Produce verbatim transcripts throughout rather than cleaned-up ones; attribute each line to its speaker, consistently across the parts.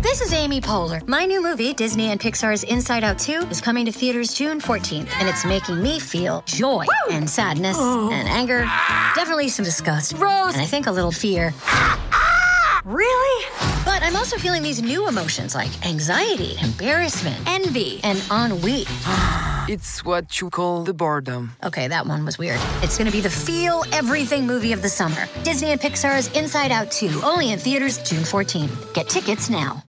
Speaker 1: This is Amy Poehler. My new movie, Disney and Pixar's Inside Out two, is coming to theaters June fourteenth, and it's making me feel joy Woo! and sadness oh. and anger, definitely some disgust, Rose, and I think a little fear. Really? But I'm also feeling these new emotions like anxiety, embarrassment, envy, and ennui.
Speaker 2: It's what you call the boredom.
Speaker 1: Okay, that one was weird. It's gonna be the feel everything movie of the summer. Disney and Pixar's Inside Out two, only in theaters June fourteenth. Get tickets now.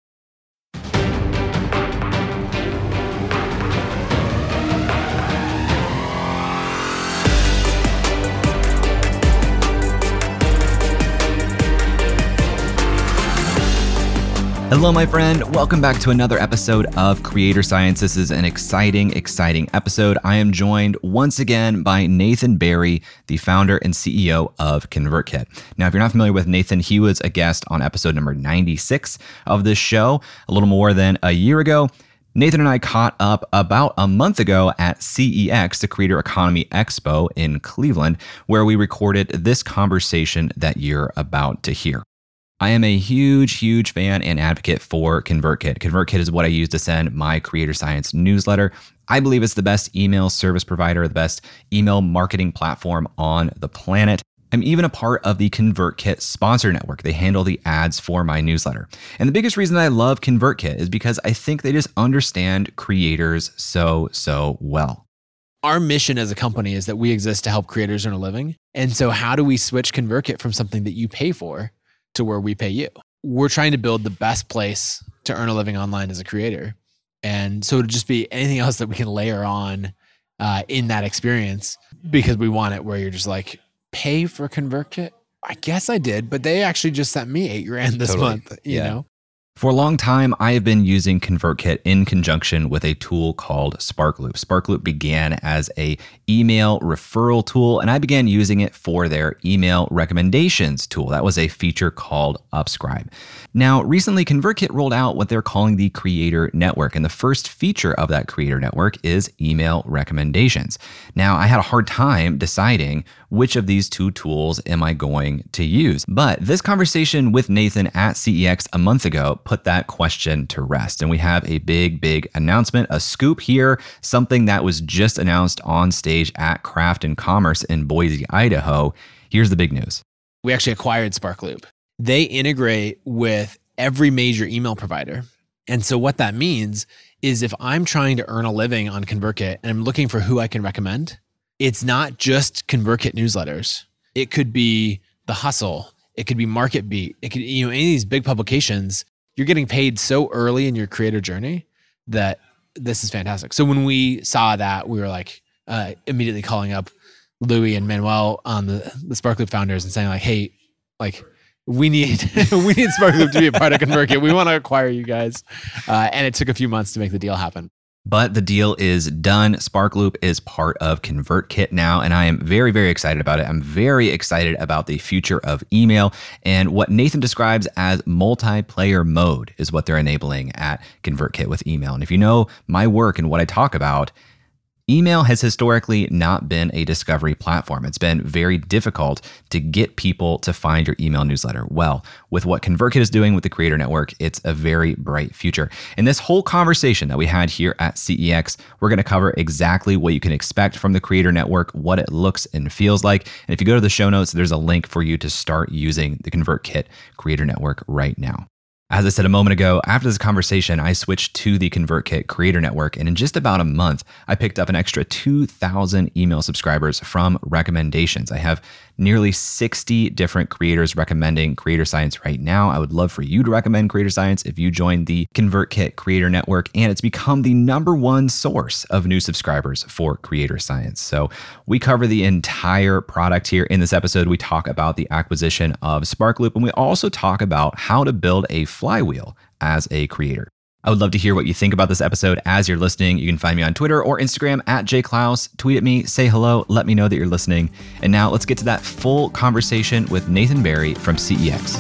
Speaker 3: Hello, my friend. Welcome back to another episode of Creator Science. This is an exciting, exciting episode. I am joined once again by Nathan Barry, the founder and C E O of ConvertKit. Now, if you're not familiar with Nathan, he was a guest on episode number ninety-six of this show a little more than a year ago. Nathan and I caught up about a month ago at C E X, the Creator Economy Expo in Cleveland, where we recorded this conversation that you're about to hear. I am a huge, huge fan and advocate for ConvertKit. ConvertKit is what I use to send my Creator Science newsletter. I believe it's the best email service provider, the best email marketing platform on the planet. I'm even a part of the ConvertKit sponsor network. They handle the ads for my newsletter. And the biggest reason that I love ConvertKit is because I think they just understand creators so, so well.
Speaker 4: Our mission as a company is that we exist to help creators earn a living. And so how do we switch ConvertKit from something that you pay for to where we pay you? We're trying to build the best place to earn a living online as a creator. And so it'll just be anything else that we can layer on uh, in that experience, because we want it where you're just like, pay for ConvertKit? I guess I did, but they actually just sent me eight grand this totally. month, you yeah. know?
Speaker 3: For a long time, I have been using ConvertKit in conjunction with a tool called Sparkloop. Sparkloop began as a email referral tool, and I began using it for their email recommendations tool. That was a feature called Upscribe. Now, recently, ConvertKit rolled out what they're calling the Creator Network, and the first feature of that Creator Network is email recommendations. Now, I had a hard time deciding which of these two tools am I going to use, but this conversation with Nathan at C E X a month ago put that question to rest. And we have a big, big announcement, a scoop here, something that was just announced on stage at Craft and Commerce in Boise, Idaho. Here's the big news.
Speaker 4: We actually acquired Sparkloop. They integrate with every major email provider. And so what that means is if I'm trying to earn a living on ConvertKit and I'm looking for who I can recommend, it's not just ConvertKit newsletters. It could be The Hustle. It could be MarketBeat. It could, you know, any of these big publications. You're getting paid so early in your creator journey that this is fantastic. So when we saw that, we were like uh, immediately calling up Louis and Manuel on the, the Sparkloop founders and saying like, hey, like we need we need Sparkloop to be a part of ConvertKit. We want to acquire you guys. Uh, and it took a few months to make the deal happen.
Speaker 3: But the deal is done. Sparkloop is part of ConvertKit now, and I am very, very excited about it. I'm very excited about the future of email, and what Nathan describes as multiplayer mode is what they're enabling at ConvertKit with email. And if you know my work and what I talk about, email has historically not been a discovery platform. It's been very difficult to get people to find your email newsletter. Well, with what ConvertKit is doing with the Creator Network, it's a very bright future. In this whole conversation that we had here at C E X, we're going to cover exactly what you can expect from the Creator Network, what it looks and feels like. And if you go to the show notes, there's a link for you to start using the ConvertKit Creator Network right now. As I said a moment ago, after this conversation, I switched to the ConvertKit Creator Network, and in just about a month, I picked up an extra two thousand email subscribers from recommendations. I have nearly sixty different creators recommending Creator Science right now. I would love for you to recommend Creator Science if you join the ConvertKit Creator Network, and it's become the number one source of new subscribers for Creator Science. So we cover the entire product here in this episode. We talk about the acquisition of Sparkloop, and we also talk about how to build a flywheel as a creator. I would love to hear what you think about this episode as you're listening. You can find me on Twitter or Instagram at jklaus. Tweet at me, say hello, let me know that you're listening. And now let's get to that full conversation with Nathan Barry from C E X.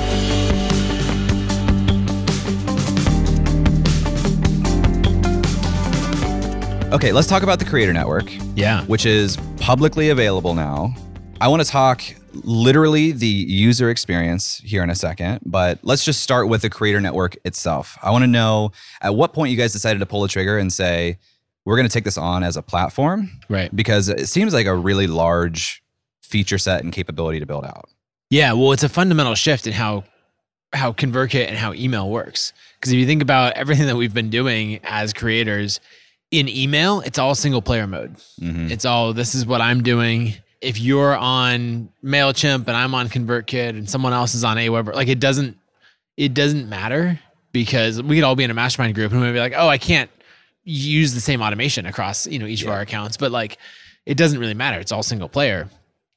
Speaker 3: Okay, let's talk about the Creator Network.
Speaker 4: Yeah.
Speaker 3: Which is publicly available now. I want to talk
Speaker 5: literally the user experience here in a second, but let's just start with the Creator Network itself. I want to know at what point you guys decided to pull the trigger and say, we're going to take this on as a platform.
Speaker 4: Right.
Speaker 5: Because it seems like a really large feature set and capability to build out.
Speaker 4: Yeah, well, it's a fundamental shift in how how ConvertKit and how email works. Because if you think about everything that we've been doing as creators in email, it's all single player mode. Mm-hmm. It's all, this is what I'm doing. If you're on MailChimp and I'm on ConvertKit and someone else is on Aweber, like it doesn't, it doesn't matter, because we could all be in a mastermind group and we'd be like, oh, I can't use the same automation across, you know, each yeah. of our accounts, but like, it doesn't really matter. It's all single player.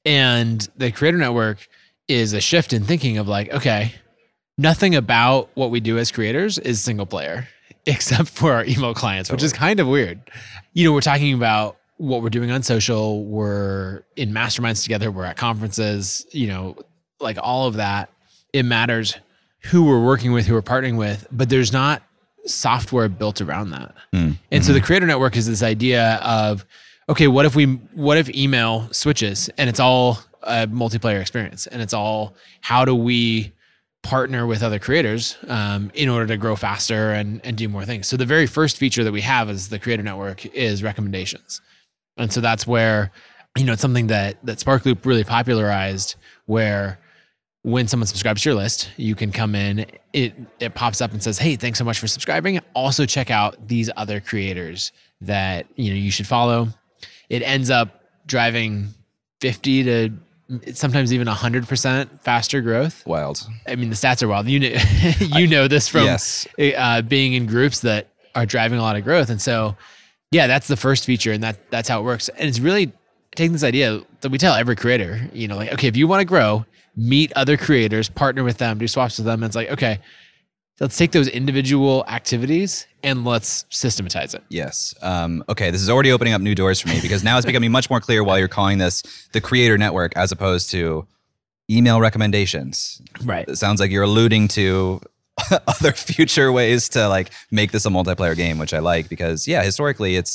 Speaker 4: And the Creator Network is a shift in thinking of like, okay, nothing about what we do as creators is single player, except for our email clients, totally. Which is kind of weird. You know, we're talking about what we're doing on social. We're in masterminds together. We're at conferences, you know, like all of that. It matters who we're working with, who we're partnering with, but there's not software built around that. Mm. And mm-hmm. so the Creator Network is this idea of, okay, what if we, what if email switches and it's all a multiplayer experience, and it's all, how do we partner with other creators um, in order to grow faster and, and do more things. So the very first feature that we have as the Creator Network is recommendations. And so that's where, you know, it's something that, that SparkLoop really popularized, where when someone subscribes to your list, you can come in, it, it pops up and says, hey, thanks so much for subscribing. Also check out these other creators that, you know, you should follow. It ends up driving fifty to sometimes even one hundred percent faster growth.
Speaker 5: Wild.
Speaker 4: I mean, the stats are wild. You know, you know this from
Speaker 5: yes.
Speaker 4: uh, being in groups that are driving a lot of growth. And so, yeah, that's the first feature, and that that's how it works. And it's really taking this idea that we tell every creator, you know, like, okay, if you want to grow, meet other creators, partner with them, do swaps with them. And it's like, okay, let's take those individual activities and let's systematize it.
Speaker 5: Yes. Um, okay. This is already opening up new doors for me, because now it's becoming much more clear while you're calling this the Creator Network as opposed to email recommendations.
Speaker 4: Right.
Speaker 5: It sounds like you're alluding to other future ways to like make this a multiplayer game, which I like, because yeah, historically it's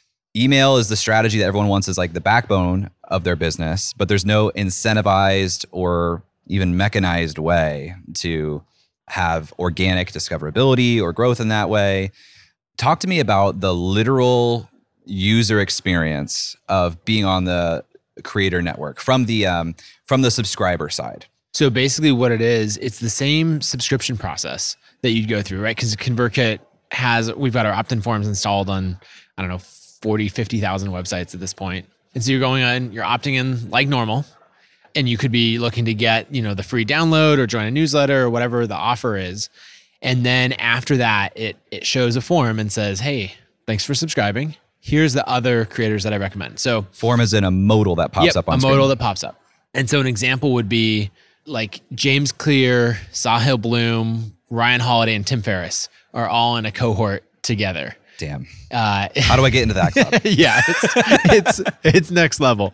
Speaker 5: email is the strategy that everyone wants as like the backbone of their business, but there's no incentivized or even mechanized way to have organic discoverability or growth in that way. Talk to me about the literal user experience of being on the Creator Network from the um, from the subscriber side.
Speaker 4: So basically what it is, it's the same subscription process that you'd go through, right? Because ConvertKit has, we've got our opt-in forms installed on, I don't know, forty, fifty thousand websites at this point. And so you're going on, you're opting in like normal. And you could be looking to get, you know, the free download or join a newsletter or whatever the offer is. And then after that, it it shows a form and says, hey, thanks for subscribing. Here's the other creators that I recommend. So
Speaker 5: form is in a modal that pops
Speaker 4: yep,
Speaker 5: up on
Speaker 4: a
Speaker 5: screen.
Speaker 4: modal that pops up. And so an example would be like James Clear, Sahil Bloom, Ryan Holiday, and Tim Ferriss are all in a cohort together.
Speaker 5: Damn. Uh, How do I get into that club?
Speaker 4: yeah, it's, it's it's next level.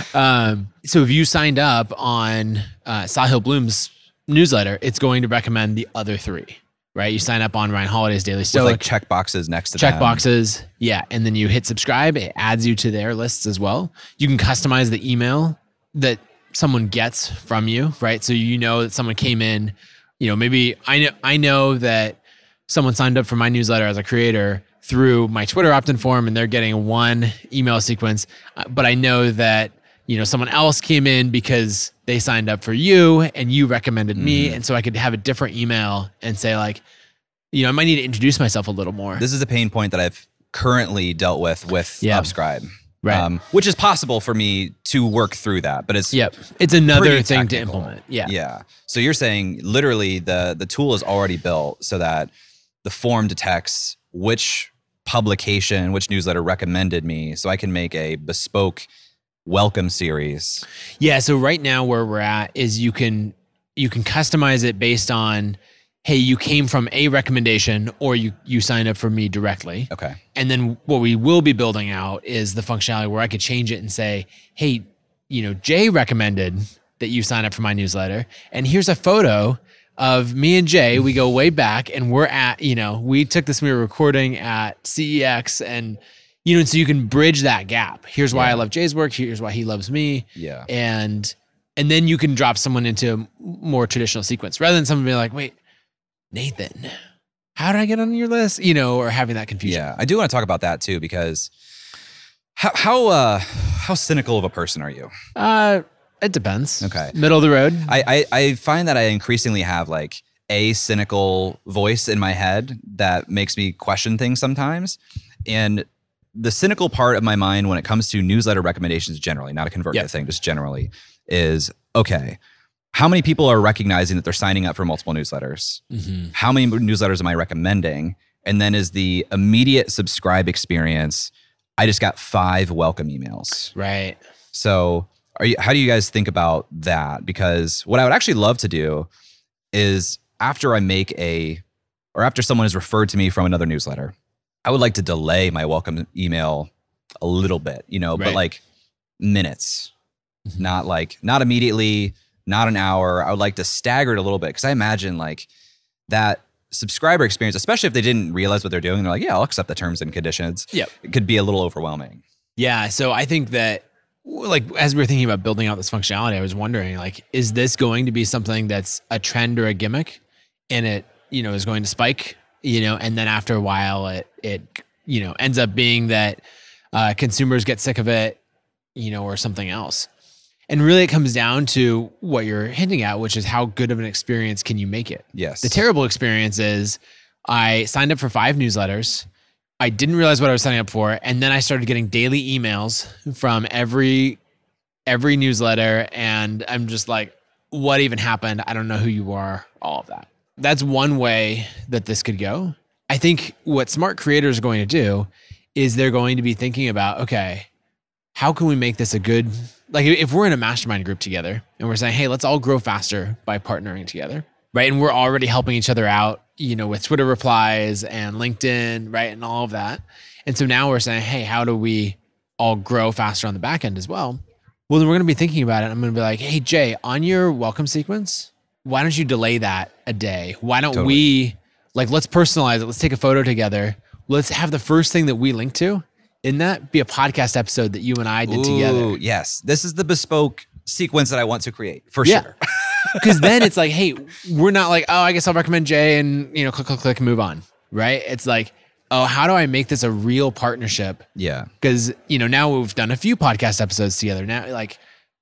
Speaker 4: Um, so if you signed up on uh, Sahil Bloom's newsletter, it's going to recommend the other three, right? You sign up on Ryan Holiday's Daily Stoic.
Speaker 5: With like check boxes next to
Speaker 4: check
Speaker 5: them.
Speaker 4: boxes, yeah, and then you hit subscribe. It adds you to their lists as well. You can customize the email that someone gets from you, right? So you know that someone came in. You know, maybe I know I know that someone signed up for my newsletter as a creator through my Twitter opt-in form, and they're getting one email sequence. Uh, but I know that, you know, someone else came in because they signed up for you and you recommended mm. me. And so I could have a different email and say like, you know, I might need to introduce myself a little more.
Speaker 5: This is a pain point that I've currently dealt with with
Speaker 4: yeah.
Speaker 5: Upscribe.
Speaker 4: Right.
Speaker 5: Um, which is possible for me to work through that, but it's
Speaker 4: yep. It's another thing
Speaker 5: technical.
Speaker 4: to implement. Yeah.
Speaker 5: Yeah. So you're saying literally the the tool is already built so that the form detects which publication, which newsletter recommended me, so I can make a bespoke welcome series.
Speaker 4: Yeah. So right now where we're at is you can you can customize it based on, hey, you came from a recommendation or you you signed up for me directly.
Speaker 5: Okay.
Speaker 4: And then what we will be building out is the functionality where I could change it and say, hey, you know, Jay recommended that you sign up for my newsletter, and here's a photo of me and Jay. We go way back, and we're at, you know, we took this, we were recording at C E X, and, you know, so you can bridge that gap. Here's why
Speaker 5: yeah.
Speaker 4: I love Jay's work. Here's why he loves me.
Speaker 5: Yeah.
Speaker 4: And And then you can drop someone into a more traditional sequence rather than someone being like, wait, Nathan, how did I get on your list? You know, or having that confusion.
Speaker 5: Yeah, I do want to talk about that too, because how how uh, how cynical of a person are you?
Speaker 4: Uh, it depends.
Speaker 5: Okay.
Speaker 4: Middle of the road.
Speaker 5: I, I, I find that I increasingly have like a cynical voice in my head that makes me question things sometimes. And the cynical part of my mind when it comes to newsletter recommendations generally, not a ConvertKit
Speaker 4: Yep.
Speaker 5: thing, just generally, is okay, how many people are recognizing that they're signing up for multiple newsletters?
Speaker 4: Mm-hmm.
Speaker 5: How many newsletters am I recommending? And then is the immediate subscribe experience, I just got five welcome emails.
Speaker 4: Right.
Speaker 5: So are you, how do you guys think about that? Because what I would actually love to do is after I make a, or after someone is referred to me from another newsletter, I would like to delay my welcome email a little bit, you know,
Speaker 4: Right.
Speaker 5: but like minutes,
Speaker 4: Mm-hmm.
Speaker 5: not like, not immediately, not an hour. I would like to stagger it a little bit, because I imagine like that subscriber experience, especially if they didn't realize what they're doing, they're like, yeah, I'll accept the terms and conditions.
Speaker 4: Yep.
Speaker 5: It could be a little overwhelming.
Speaker 4: Yeah. So I think that, like, as we were thinking about building out this functionality, I was wondering, like, is this going to be something that's a trend or a gimmick, and it, you know, is going to spike, you know, and then after a while, it, it, you know, ends up being that uh, consumers get sick of it, you know, or something else. And really, it comes down to what you're hinting at, which is how good of an experience can you make it?
Speaker 5: Yes.
Speaker 4: The terrible experience is I signed up for five newsletters. I didn't realize what I was signing up for. And then I started getting daily emails from every every newsletter. And I'm just like, what even happened? I don't know who you are, all of that. That's one way that this could go. I think what smart creators are going to do is they're going to be thinking about, okay, how can we make this a good, like if we're in a mastermind group together and we're saying, hey, let's all grow faster by partnering together, right? And we're already helping each other out, you know, with Twitter replies and LinkedIn, right? And all of that. And so now we're saying, hey, how do we all grow faster on the back end as well? Well, then we're going to be thinking about it. I'm going to be like, hey, Jay, on your welcome sequence, why don't you delay that a day? Why don't
Speaker 5: Totally.
Speaker 4: we, like, let's personalize it. Let's take a photo together. Let's have the first thing that we link to in that be a podcast episode that you and I did
Speaker 5: Ooh,
Speaker 4: together.
Speaker 5: yes. This is the bespoke sequence that I want to create for
Speaker 4: Yeah.
Speaker 5: sure.
Speaker 4: Because then it's like, hey, we're not like, oh, I guess I'll recommend Jay and, you know, click, click, click and move on. Right. It's like, oh, how do I make this a real partnership?
Speaker 5: Yeah.
Speaker 4: Because, you know, now we've done a few podcast episodes together. Now, like,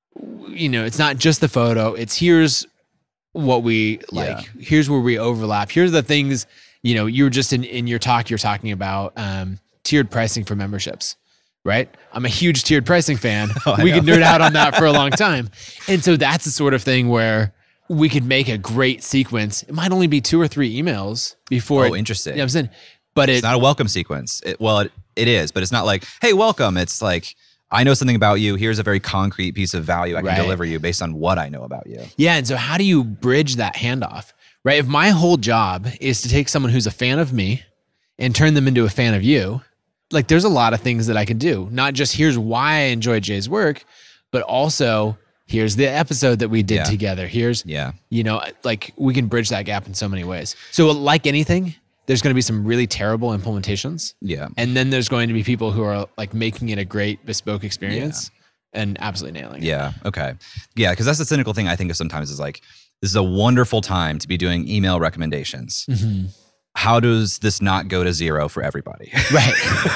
Speaker 4: you know, it's not just the photo. It's here's what we like.
Speaker 5: Yeah.
Speaker 4: Here's where we overlap. Here's the things, you know, you were just in, in your talk, you're talking about um, tiered pricing for memberships, right? I'm a huge tiered pricing fan.
Speaker 5: Oh, I
Speaker 4: we
Speaker 5: know.
Speaker 4: could nerd out on that for a long time. And so that's the sort of thing where we could make a great sequence. It might only be two or three emails before.
Speaker 5: Oh,
Speaker 4: it,
Speaker 5: interesting.
Speaker 4: You know what I'm saying? But it,
Speaker 5: It's not a welcome sequence. It, well, it, it is, but it's not like, hey, welcome. It's like, I know something about you. Here's a very concrete piece of value I can
Speaker 4: Right.
Speaker 5: deliver you based on what I know about you.
Speaker 4: Yeah. And so how do you bridge that handoff, right? If my whole job is to take someone who's a fan of me and turn them into a fan of you, like there's a lot of things that I can do. Not just here's why I enjoy Jay's work, but also here's the episode that we did
Speaker 5: Yeah.
Speaker 4: together. Here's,
Speaker 5: Yeah.
Speaker 4: you know, like we can bridge that gap in so many ways. So like anything, there's going to be some really terrible implementations.
Speaker 5: Yeah.
Speaker 4: And then there's going to be people who are like making it a great bespoke experience and absolutely nailing it.
Speaker 5: Yeah. Okay. Yeah. Cause that's the cynical thing I think of sometimes is like, this is a wonderful time to be doing email recommendations.
Speaker 4: Mm-hmm.
Speaker 5: How does this not go to zero for everybody?
Speaker 4: Right.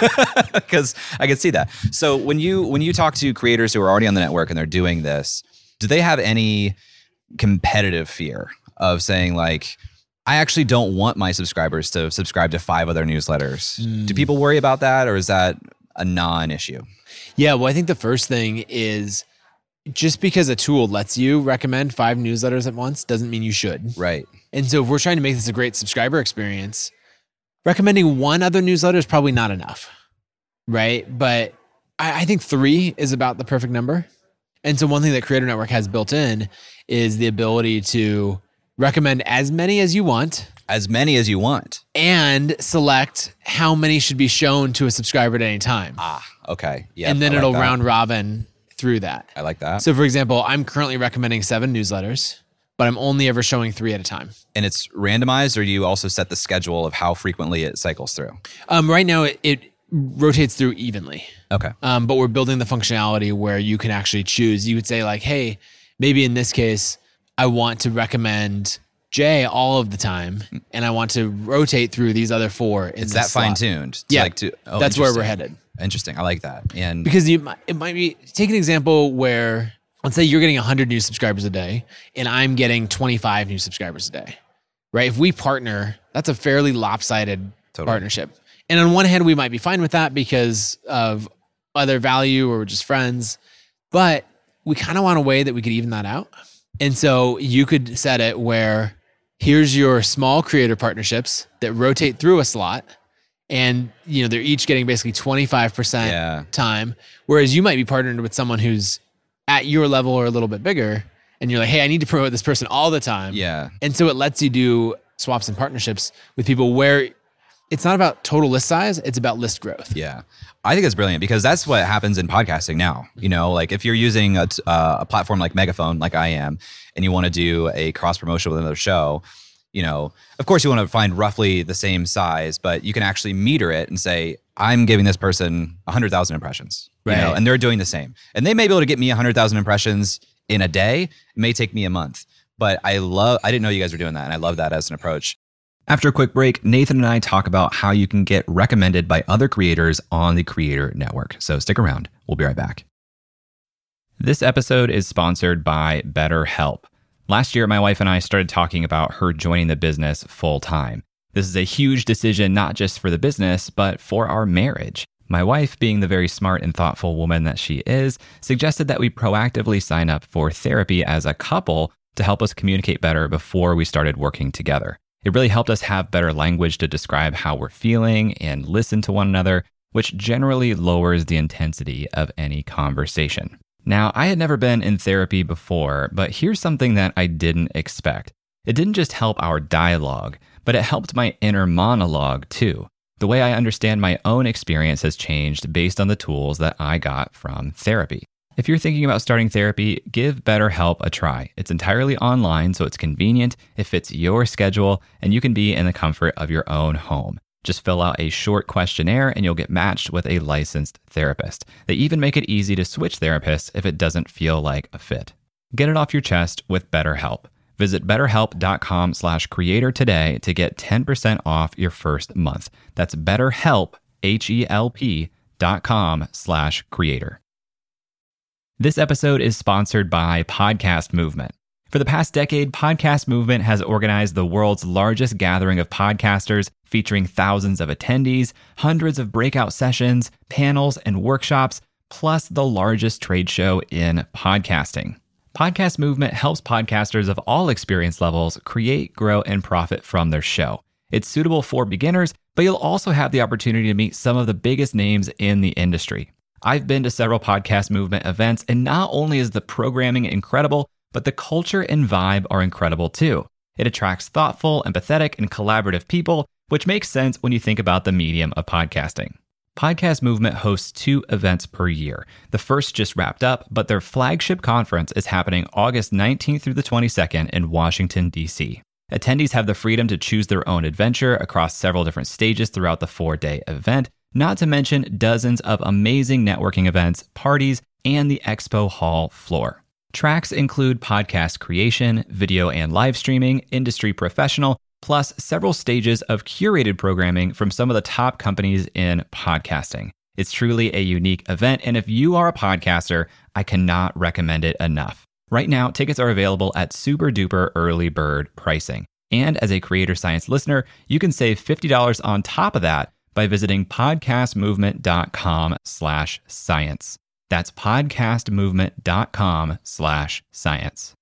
Speaker 5: Because I can see that. So when you when you talk to creators who are already on the network and they're doing this, do they have any competitive fear of saying like, I actually don't want my subscribers to subscribe to five other newsletters?
Speaker 4: Mm.
Speaker 5: Do people worry about that, or is that a non-issue?
Speaker 4: Yeah, well, I think the first thing is just because a tool lets you recommend five newsletters at once doesn't mean you should.
Speaker 5: Right.
Speaker 4: And so if we're trying to make this a great subscriber experience, recommending one other newsletter is probably not enough, right? But I, I think three is about the perfect number. And so one thing that Creator Network has built in is the ability to recommend as many as you want
Speaker 5: As many as you want.
Speaker 4: and select how many should be shown to a subscriber at any time.
Speaker 5: Ah, okay. Yeah.
Speaker 4: and then
Speaker 5: I like
Speaker 4: it'll
Speaker 5: that.
Speaker 4: round robin through that.
Speaker 5: I like that.
Speaker 4: So for example, I'm currently recommending seven newsletters, but I'm only ever showing three at a time.
Speaker 5: And it's randomized, or do you also set the schedule of how frequently it cycles through?
Speaker 4: Um, right now it, it rotates through evenly,
Speaker 5: Okay.
Speaker 4: um, but we're building the functionality where you can actually choose. You would say like, hey, maybe in this case, I want to recommend Jay all of the time, and I want to rotate through these other four. In
Speaker 5: It's
Speaker 4: this
Speaker 5: that
Speaker 4: slot.
Speaker 5: fine tuned.
Speaker 4: Yeah,
Speaker 5: Like to, oh,
Speaker 4: that's where we're
Speaker 5: interesting.
Speaker 4: headed.
Speaker 5: Interesting. I like that. And
Speaker 4: Because you, might- it might be, take an example where, let's say you're getting one hundred new subscribers a day, and I'm getting twenty-five new subscribers a day, right? If we partner, that's a fairly lopsided
Speaker 5: Totally.
Speaker 4: partnership. And on one hand, we might be fine with that because of other value or we're just friends, but we kind of want a way that we could even that out. And so you could set it where here's your small creator partnerships that rotate through a slot, and you know they're each getting basically twenty-five percent
Speaker 5: Yeah.
Speaker 4: time, whereas you might be partnered with someone who's at your level or a little bit bigger, and you're like, hey, I need to promote this person all the time.
Speaker 5: yeah.
Speaker 4: And so it lets you do swaps and partnerships with people where it's not about total list size, it's about list growth.
Speaker 5: Yeah. I think it's brilliant because that's what happens in podcasting now. You know, like if you're using a, t- uh, a platform like Megaphone, like I am, and you want to do a cross promotion with another show, you know, of course you want to find roughly the same size, but you can actually meter it and say, I'm giving this person one hundred thousand impressions, you know,
Speaker 4: Right.
Speaker 5: and they're doing the same. And they may be able to get me one hundred thousand impressions in a day. It may take me a month, but I love, I didn't know you guys were doing that. And I love that as an approach.
Speaker 3: After a quick break, Nathan and I talk about how you can get recommended by other creators on the Creator Network. So stick around. We'll be right back. This episode is sponsored by BetterHelp. Last year, my wife and I started talking about her joining the business full time. This is a huge decision, not just for the business, but for our marriage. My wife, being the very smart and thoughtful woman that she is, suggested that we proactively sign up for therapy as a couple to help us communicate better before we started working together. It really helped us have better language to describe how we're feeling and listen to one another, which generally lowers the intensity of any conversation. Now, I had never been in therapy before, but here's something that I didn't expect. It didn't just help our dialogue, but it helped my inner monologue too. The way I understand my own experience has changed based on the tools that I got from therapy. If you're thinking about starting therapy, give BetterHelp a try. It's entirely online, so it's convenient, it fits your schedule, and you can be in the comfort of your own home. Just fill out a short questionnaire and you'll get matched with a licensed therapist. They even make it easy to switch therapists if it doesn't feel like a fit. Get it off your chest with BetterHelp. Visit betterhelp.com slash creator today to get ten percent off your first month. That's betterhelp, H-E-L-P dot com slash creator. This episode is sponsored by Podcast Movement. For the past decade, Podcast Movement has organized the world's largest gathering of podcasters, featuring thousands of attendees, hundreds of breakout sessions, panels, and workshops, plus the largest trade show in podcasting. Podcast Movement helps podcasters of all experience levels create, grow, and profit from their show. It's suitable for beginners, but you'll also have the opportunity to meet some of the biggest names in the industry. I've been to several Podcast Movement events, and not only is the programming incredible, but the culture and vibe are incredible too. It attracts thoughtful, empathetic, and collaborative people, which makes sense when you think about the medium of podcasting. Podcast Movement hosts two events per year. The first just wrapped up, but their flagship conference is happening August nineteenth through the twenty-second in Washington, D C. Attendees have the freedom to choose their own adventure across several different stages throughout the four-day event, not to mention dozens of amazing networking events, parties, and the expo hall floor. Tracks include podcast creation, video and live streaming, industry professional, plus several stages of curated programming from some of the top companies in podcasting. It's truly a unique event, and if you are a podcaster, I cannot recommend it enough. Right now, tickets are available at super duper early bird pricing. And as a Creator Science listener, you can save fifty dollars on top of that by visiting podcastmovement.com slash science. That's podcastmovement.com slash science.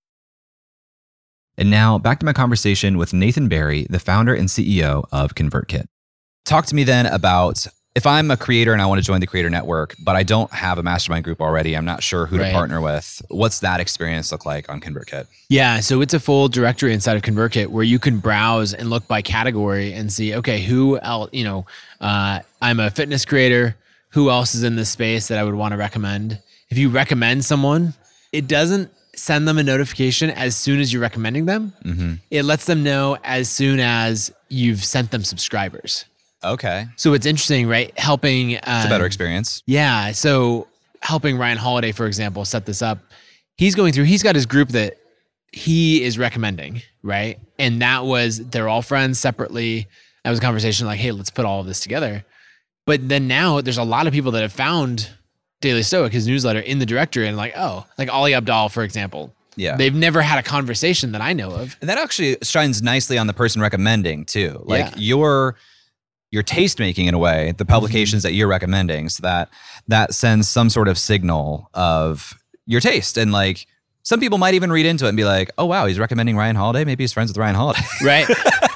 Speaker 3: And now back to my conversation with Nathan Barry, the founder and C E O of ConvertKit.
Speaker 5: Talk to me then about if I'm a creator and I want to join the Creator Network, but I don't have a mastermind group already, I'm not sure who
Speaker 4: Right.
Speaker 5: to partner with. What's that experience look like on ConvertKit?
Speaker 4: Yeah, so it's a full directory inside of ConvertKit where you can browse and look by category and see, okay, who else, you know, uh, I'm a fitness creator. Who else is in this space that I would want to recommend? If you recommend someone, it doesn't send them a notification as soon as you're recommending them.
Speaker 5: Mm-hmm.
Speaker 4: It lets them know as soon as you've sent them subscribers.
Speaker 5: Okay.
Speaker 4: So it's interesting, right? Helping. Um,
Speaker 5: It's a better experience.
Speaker 4: Yeah. So helping Ryan Holiday, for example, set this up. he's going through, he's got his group that he is recommending, right? And that was, they're all friends separately. That was a conversation like, hey, let's put all of this together. But then now there's a lot of people that have found Daily Stoic, his newsletter, in the directory and like, oh, like Ali Abdaal, for example.
Speaker 5: Yeah.
Speaker 4: They've never had a conversation that I know of.
Speaker 5: And that actually shines nicely on the person recommending too. Like
Speaker 4: Yeah.
Speaker 5: your your taste making in a way, the publications
Speaker 4: Mm-hmm.
Speaker 5: that you're recommending, so that that sends some sort of signal of your taste. And like some people might even read into it and be like, oh wow, he's recommending Ryan Holiday. Maybe he's friends with Ryan Holiday.
Speaker 4: Right.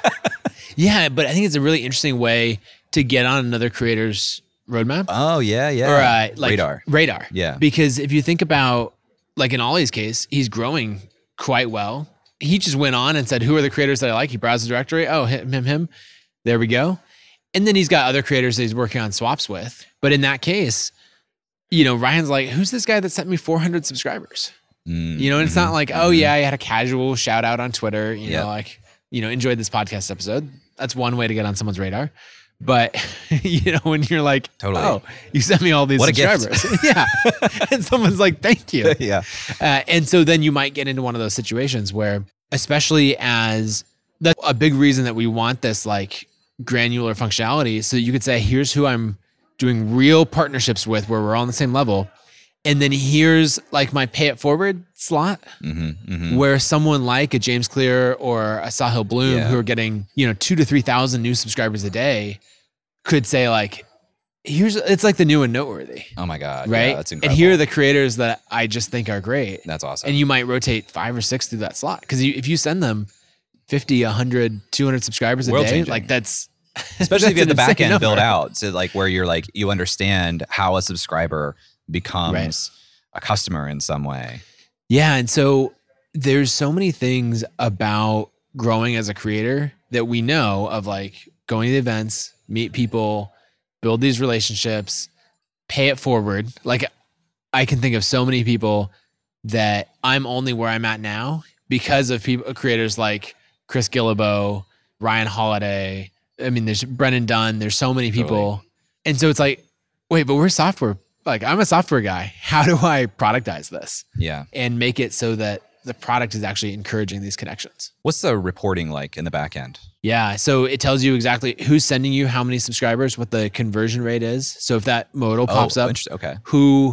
Speaker 4: Yeah, but I think it's a really interesting way to get on another creator's roadmap.
Speaker 5: Oh yeah, yeah.
Speaker 4: Or uh, like
Speaker 5: radar.
Speaker 4: Radar.
Speaker 5: Yeah.
Speaker 4: Because if you think about, like in Ollie's case, he's growing quite well. He just went on and said, who are the creators that I like? He browsed the directory. Oh, him, him, him. There we go. And then he's got other creators that he's working on swaps with. But in that case, you know, Ryan's like, who's this guy that sent me four hundred subscribers?
Speaker 5: Mm,
Speaker 4: You know, and it's
Speaker 5: mhm,
Speaker 4: not like, oh
Speaker 5: mhm.
Speaker 4: yeah, I had a casual shout out on Twitter, you
Speaker 5: Yep.
Speaker 4: know, like, you know, enjoyed this podcast episode. That's one way to get on someone's radar. But, you know, when you're like,
Speaker 5: Totally.
Speaker 4: oh, you sent me all these
Speaker 5: What a gift.
Speaker 4: subscribers. Yeah. And someone's like, thank you.
Speaker 5: yeah.
Speaker 4: Uh, and so then you might get into one of those situations where, especially as that's a big reason that we want this like granular functionality. So you could say, here's who I'm doing real partnerships with where we're all on the same level. And then here's like my pay it forward slot
Speaker 5: Mm-hmm, mm-hmm.
Speaker 4: where someone like a James Clear or a Sahil Bloom
Speaker 5: Yeah.
Speaker 4: who are getting, you know, two to three thousand new subscribers a day could say like, here's, it's like the new and noteworthy,
Speaker 5: Oh my God.
Speaker 4: right?
Speaker 5: Yeah, that's
Speaker 4: and
Speaker 5: incredible.
Speaker 4: here are the creators that I just think are great.
Speaker 5: That's awesome.
Speaker 4: And you might rotate five or six through that slot. Cause you, if you send them fifty, a hundred, two hundred subscribers a
Speaker 5: World
Speaker 4: day,
Speaker 5: changing.
Speaker 4: like that's,
Speaker 5: Especially if you have the
Speaker 4: that's an
Speaker 5: back end
Speaker 4: insane
Speaker 5: built
Speaker 4: number.
Speaker 5: out to like where you're like, you understand how a subscriber becomes
Speaker 4: Right.
Speaker 5: a customer in some way.
Speaker 4: Yeah. And so there's so many things about growing as a creator that we know of, like going to the events, meet people, build these relationships, pay it forward. Like I can think of so many people that I'm only where I'm at now because of people, creators like Chris Gillibo, Ryan Holiday. I mean, there's Brennan Dunn. There's so many people.
Speaker 5: Totally.
Speaker 4: And so it's like, wait, but we're software. Like I'm a software guy. How do I productize this
Speaker 5: Yeah.
Speaker 4: and make it so that the product is actually encouraging these connections?
Speaker 5: What's the reporting like in the back end?
Speaker 4: Yeah. So it tells you exactly who's sending you how many subscribers, what the conversion rate is. So if that modal pops
Speaker 5: oh,
Speaker 4: up,
Speaker 5: interesting. Okay.
Speaker 4: who,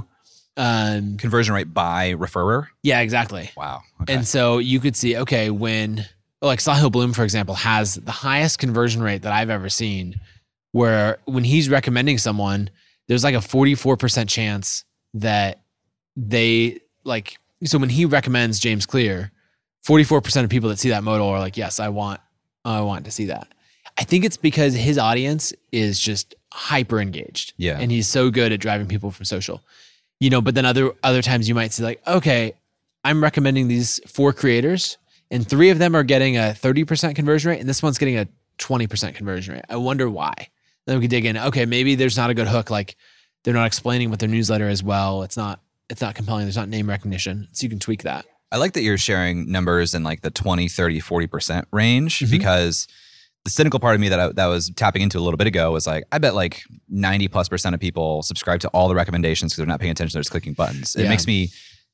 Speaker 4: um,
Speaker 5: Conversion rate by referrer.
Speaker 4: yeah, exactly.
Speaker 5: Wow. Okay.
Speaker 4: And so you could see, okay, when like Sahil Bloom, for example, has the highest conversion rate that I've ever seen, where when he's recommending someone, there's like a forty-four percent chance that they like, so when he recommends James Clear, forty-four percent of people that see that modal are like, yes, I want, I want to see that. I think it's because his audience is just hyper engaged.
Speaker 5: Yeah.
Speaker 4: And he's so good at driving people from social, you know, but then other, other times you might see like, okay, I'm recommending these four creators and three of them are getting a thirty percent conversion rate and this one's getting a twenty percent conversion rate. I wonder why. Then we can dig in. Okay, maybe there's not a good hook. Like they're not explaining what their newsletter is well. It's not, it's not compelling. There's not name recognition. So you can tweak that.
Speaker 5: I like that you're sharing numbers in like the twenty, thirty, forty percent range
Speaker 4: Mhm.
Speaker 5: because the cynical part of me that I, that I was tapping into a little bit ago was like, I bet like ninety plus percent of people subscribe to all the recommendations because they're not paying attention. They're just clicking buttons. It
Speaker 4: Yeah.
Speaker 5: makes me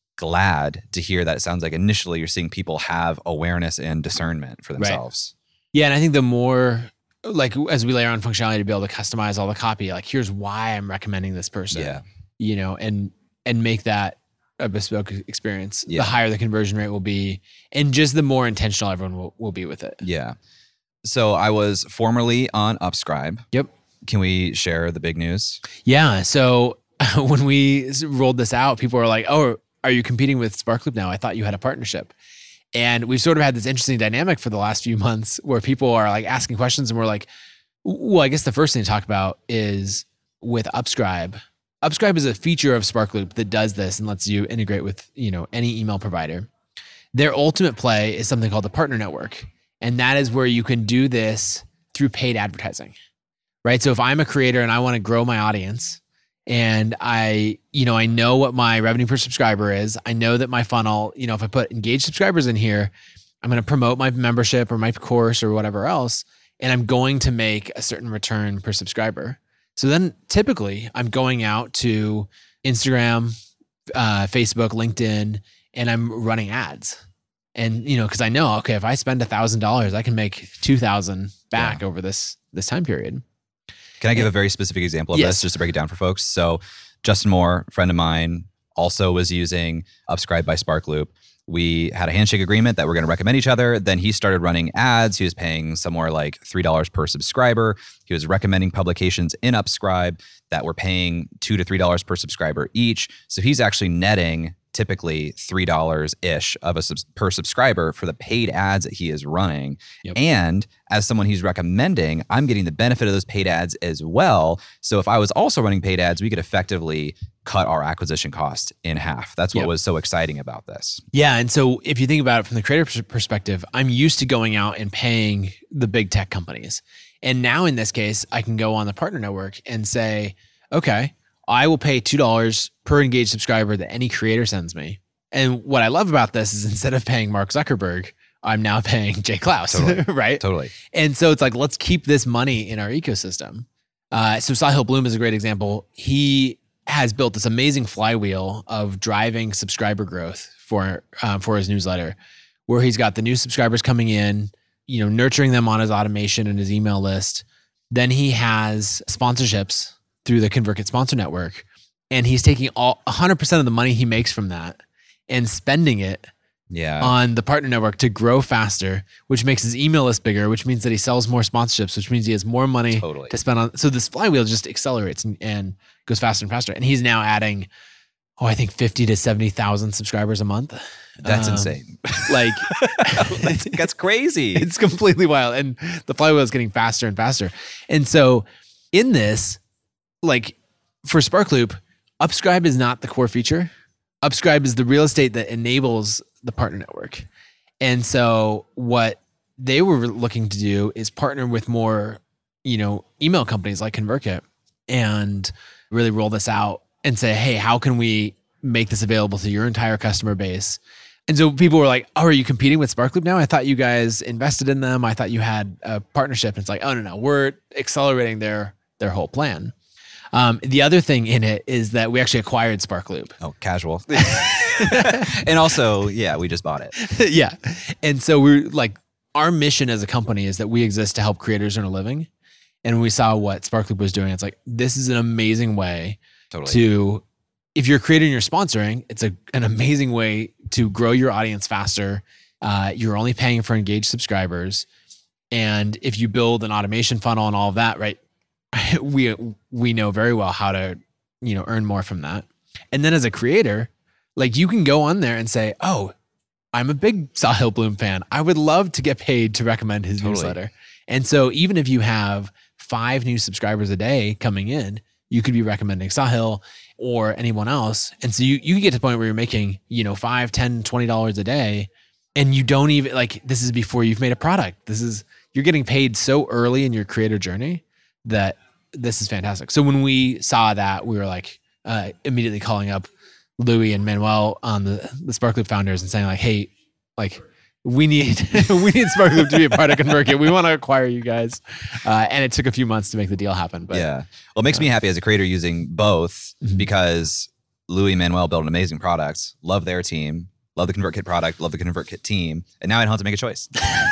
Speaker 5: glad to hear that it sounds like initially you're seeing people have awareness and discernment for
Speaker 4: Right.
Speaker 5: themselves.
Speaker 4: Yeah. And I think the more like as we layer on functionality to be able to customize all the copy, like here's why I'm recommending this person,
Speaker 5: Yeah.
Speaker 4: you know, and, and make that a bespoke experience.
Speaker 5: Yeah.
Speaker 4: The higher the conversion rate will be and just the more intentional everyone will, will be with it.
Speaker 5: Yeah. So I was formerly on Upscribe.
Speaker 4: Yep.
Speaker 5: Can we share the big news?
Speaker 4: Yeah. So when we rolled this out, people were like, oh, are you competing with Sparkloop now? I thought you had a partnership. And we've sort of had this interesting dynamic for the last few months where people are like asking questions and we're like, well, I guess the first thing to talk about is with Upscribe. Upscribe is a feature of Sparkloop that does this and lets you integrate with, you know, any email provider. Their ultimate play is something called the Partner Network. And that is where you can do this through paid advertising, right? So if I'm a creator and I want to grow my audience and I, you know, I know what my revenue per subscriber is, I know that my funnel, you know, if I put engaged subscribers in here, I'm going to promote my membership or my course or whatever else, and I'm going to make a certain return per subscriber. So then typically I'm going out to Instagram, uh, Facebook, LinkedIn, and I'm running ads. And, you know, cause I know, okay, if I spend a thousand dollars, I can make two thousand back
Speaker 5: Yeah.
Speaker 4: over this, this time period.
Speaker 5: Can I give a very specific example of
Speaker 4: Yes.
Speaker 5: this just to break it down for folks? So Justin Moore, friend of mine, also was using Upscribe by Sparkloop. We had a handshake agreement that we're going to recommend each other. Then he started running ads. He was paying somewhere like three dollars per subscriber. He was recommending publications in Upscribe that were paying two to three dollars per subscriber each. So he's actually netting typically three dollars-ish of a subs- per subscriber for the paid ads that he is running.
Speaker 4: Yep.
Speaker 5: And as someone he's recommending, I'm getting the benefit of those paid ads as well. So if I was also running paid ads, we could effectively cut our acquisition cost in half. That's what
Speaker 4: Yep.
Speaker 5: was so exciting about this.
Speaker 4: Yeah. And so if you think about it from the creator pers- perspective, I'm used to going out and paying the big tech companies. And now in this case, I can go on the partner network and say, okay, I will pay two dollars per engaged subscriber that any creator sends me. And what I love about this is instead of paying Mark Zuckerberg, I'm now paying Jay Klaus,
Speaker 5: Totally.
Speaker 4: right?
Speaker 5: Totally.
Speaker 4: And so it's like, let's keep this money in our ecosystem. Uh, so Sahil Bloom is a great example. He has built this amazing flywheel of driving subscriber growth for um, for his newsletter, where he's got the new subscribers coming in, you know, nurturing them on his automation and his email list. Then he has sponsorships through the ConvertKit sponsor network, and he's taking all one hundred percent of the money he makes from that and spending it
Speaker 5: Yeah.
Speaker 4: on the partner network to grow faster, which makes his email list bigger, which means that he sells more sponsorships, which means he has more money
Speaker 5: Totally.
Speaker 4: to spend on. So this flywheel just accelerates and, and goes faster and faster. And he's now adding, oh, I think fifty to seventy thousand subscribers a month.
Speaker 5: That's
Speaker 4: Um,
Speaker 5: insane.
Speaker 4: Like
Speaker 5: that's, that's crazy.
Speaker 4: it's completely wild. And the flywheel is getting faster and faster. And so in this, like for Sparkloop, Upscribe is not the core feature. Upscribe is the real estate that enables the partner network. And so what they were looking to do is partner with more, you know, email companies like ConvertKit and really roll this out and say, hey, how can we make this available to your entire customer base? And so people were like, oh, are you competing with Sparkloop now? I thought you guys invested in them. I thought you had a partnership. And it's like, oh, no, no, we're accelerating their their whole plan. Um, the other thing in it is that we actually acquired Sparkloop.
Speaker 5: Oh, casual. And also, yeah, we just bought it.
Speaker 4: Yeah. And so we're like, our mission as a company is that we exist to help creators earn a living. And when we saw what Sparkloop was doing, it's like, this is an amazing way
Speaker 5: Totally.
Speaker 4: to, if you're a creator and you're sponsoring, it's a, an amazing way to grow your audience faster. Uh, you're only paying for engaged subscribers. And if you build an automation funnel and all of that, right, we we know very well how to, you know, earn more from that. And then as a creator, like you can go on there and say, oh, I'm a big Sahil Bloom fan. I would love to get paid to recommend his
Speaker 5: Totally.
Speaker 4: newsletter. And so even if you have five new subscribers a day coming in, you could be recommending Sahil or anyone else. And so you, you get to the point where you're making, you know, five, ten, twenty dollars a day. And you don't even like, this is before you've made a product. This is, you're getting paid so early in your creator journey that this is fantastic. So when we saw that, we were like uh, immediately calling up Louis and Manuel on the, the Sparkloop founders and saying like, hey, like we need, we need Sparkloop to be a part of ConvertKit. We want to acquire you guys. Uh, and it took a few months to make the deal happen. But
Speaker 5: yeah. Well, it makes me happy as a creator using both
Speaker 4: Mhm.
Speaker 5: because Louis and Manuel built an amazing product, love their team, love the ConvertKit product, love the ConvertKit team. And now I don't have to make a choice.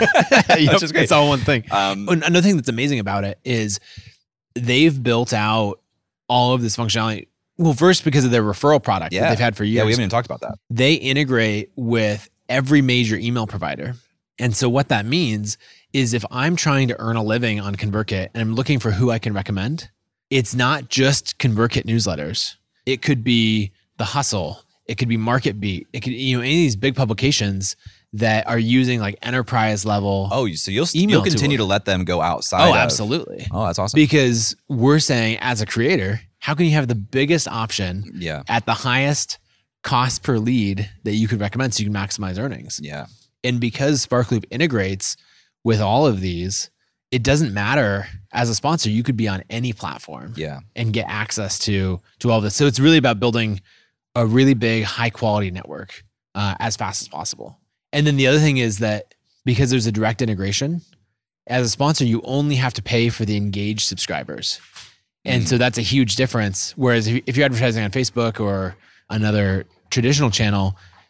Speaker 4: Yep,
Speaker 5: Which is great.
Speaker 4: it's all one thing.
Speaker 5: Um,
Speaker 4: And another thing that's amazing about it is they've built out all of this functionality. Well, first because of their referral product
Speaker 5: Yeah.
Speaker 4: that they've had for years.
Speaker 5: yeah, we haven't even talked about that.
Speaker 4: They integrate with every major email provider. And so what that means is if I'm trying to earn a living on ConvertKit and I'm looking for who I can recommend, it's not just ConvertKit newsletters. It could be The Hustle. It could be MarketBeat. It could, you know, any of these big publications that are using like enterprise level.
Speaker 5: Oh, you- so you'll
Speaker 4: Email
Speaker 5: you'll continue
Speaker 4: tool.
Speaker 5: to let them go outside.
Speaker 4: Oh,
Speaker 5: of-
Speaker 4: absolutely.
Speaker 5: Oh, that's awesome.
Speaker 4: Because we're saying as a creator, how can you have the biggest option
Speaker 5: yeah.
Speaker 4: at the highest cost per lead that you could recommend so you can maximize earnings?
Speaker 5: Yeah.
Speaker 4: And because Sparkloop integrates with all of these, it doesn't matter as a sponsor, you could be on any platform
Speaker 5: Yeah.
Speaker 4: and get access to, to all this. So it's really about building a really big, high quality network uh, as fast as possible. And then the other thing is that because there's a direct integration, as a sponsor, you only have to pay for the engaged subscribers. And
Speaker 5: Mm.
Speaker 4: so that's a huge difference. Whereas if if you're advertising on Facebook or another traditional channel,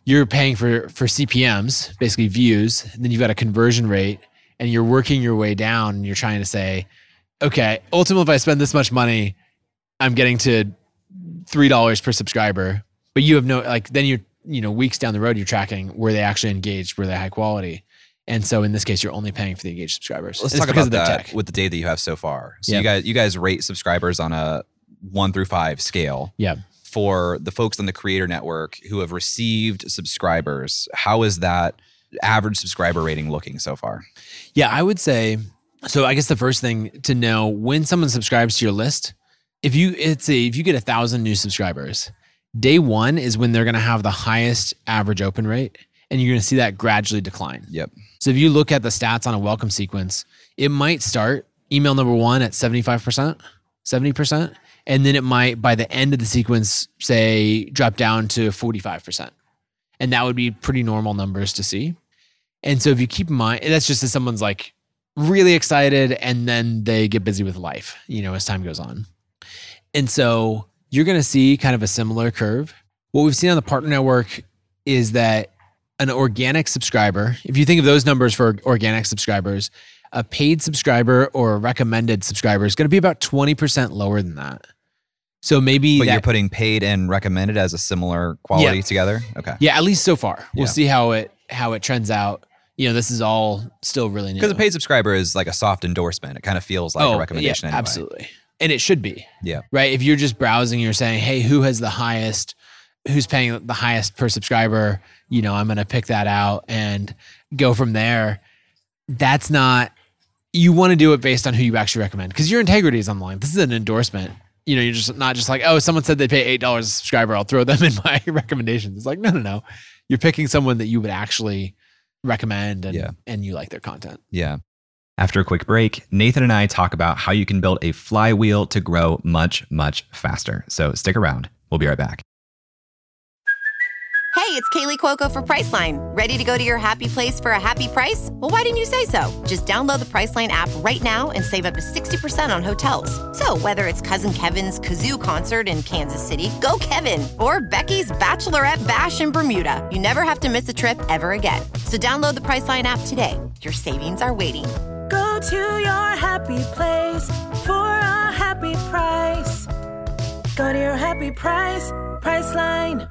Speaker 4: you're paying for, for C P Ms, basically views, and then you've got a conversion rate, and you're working your way down, and you're trying to say, okay, ultimately, if I spend this much money, I'm getting to three dollars per subscriber, but you have no, like, then you're, you know, weeks down the road, you're tracking were they actually engaged, were they high quality? And so in this case, you're only paying for the engaged subscribers.
Speaker 5: Let's
Speaker 4: It's
Speaker 5: talk
Speaker 4: because
Speaker 5: about
Speaker 4: of the
Speaker 5: that
Speaker 4: tech.
Speaker 5: with the data that you have so far. So
Speaker 4: Yeah.
Speaker 5: you guys, you guys rate subscribers on a one through five scale.
Speaker 4: Yeah.
Speaker 5: For the folks on the Creator Network who have received subscribers, how is that average subscriber rating looking so far?
Speaker 4: Yeah, I would say, so I guess the first thing to know, when someone subscribes to your list, if you it's a, if you get a thousand new subscribers, day one is when they're going to have the highest average open rate, and you're going to see that gradually decline.
Speaker 5: Yep.
Speaker 4: So if you look at the stats on a welcome sequence, it might start email number one at seventy-five percent, seventy percent, and then it might, by the end of the sequence, say, drop down to forty-five percent. And that would be pretty normal numbers to see. And so if you keep in mind, that's just as someone's like really excited and then they get busy with life, you know, as time goes on. And so you're going to see kind of a similar curve. What we've seen on the partner network is that an organic subscriber, if you think of those numbers for organic subscribers, a paid subscriber or a recommended subscriber is going to be about twenty percent lower than that. So maybe
Speaker 5: But
Speaker 4: that,
Speaker 5: you're putting paid and recommended as a similar quality
Speaker 4: Yeah.
Speaker 5: together? Okay.
Speaker 4: yeah, at least so far. We'll
Speaker 5: Yeah.
Speaker 4: see how it how it trends out. You know, this is all still really new.
Speaker 5: Because a paid subscriber is like a soft endorsement. It kind of feels like a recommendation
Speaker 4: yeah,
Speaker 5: anyway.
Speaker 4: absolutely. And it should be.
Speaker 5: Yeah.
Speaker 4: Right? If you're just browsing, you're saying, hey, who has the highest, who's paying the highest per subscriber? You know, I'm going to pick that out and go from there. That's not, you want to do it based on who you actually recommend, because your integrity is on the line. This is an endorsement. You know, you're just not just like, oh, someone said they pay eight dollars a subscriber, I'll throw them in my recommendations. It's like, no, no, no. You're picking someone that you would actually recommend and,
Speaker 5: Yeah.
Speaker 4: and you like their content.
Speaker 5: Yeah.
Speaker 3: After a quick break, Nathan and I talk about how you can build a flywheel to grow much, much faster. So stick around. We'll be right back.
Speaker 6: Hey, it's Kaylee Cuoco for Priceline. Ready to go to your happy place for a happy price? Well, why didn't you say so? Just download the Priceline app right now and save up to sixty percent on hotels. So whether it's Cousin Kevin's Kazoo Concert in Kansas City, go Kevin, or Becky's Bachelorette Bash in Bermuda, you never have to miss a trip ever again. So download the Priceline app today. Your savings are waiting.
Speaker 7: Go to your happy place for a happy price. Go to your happy price, Priceline.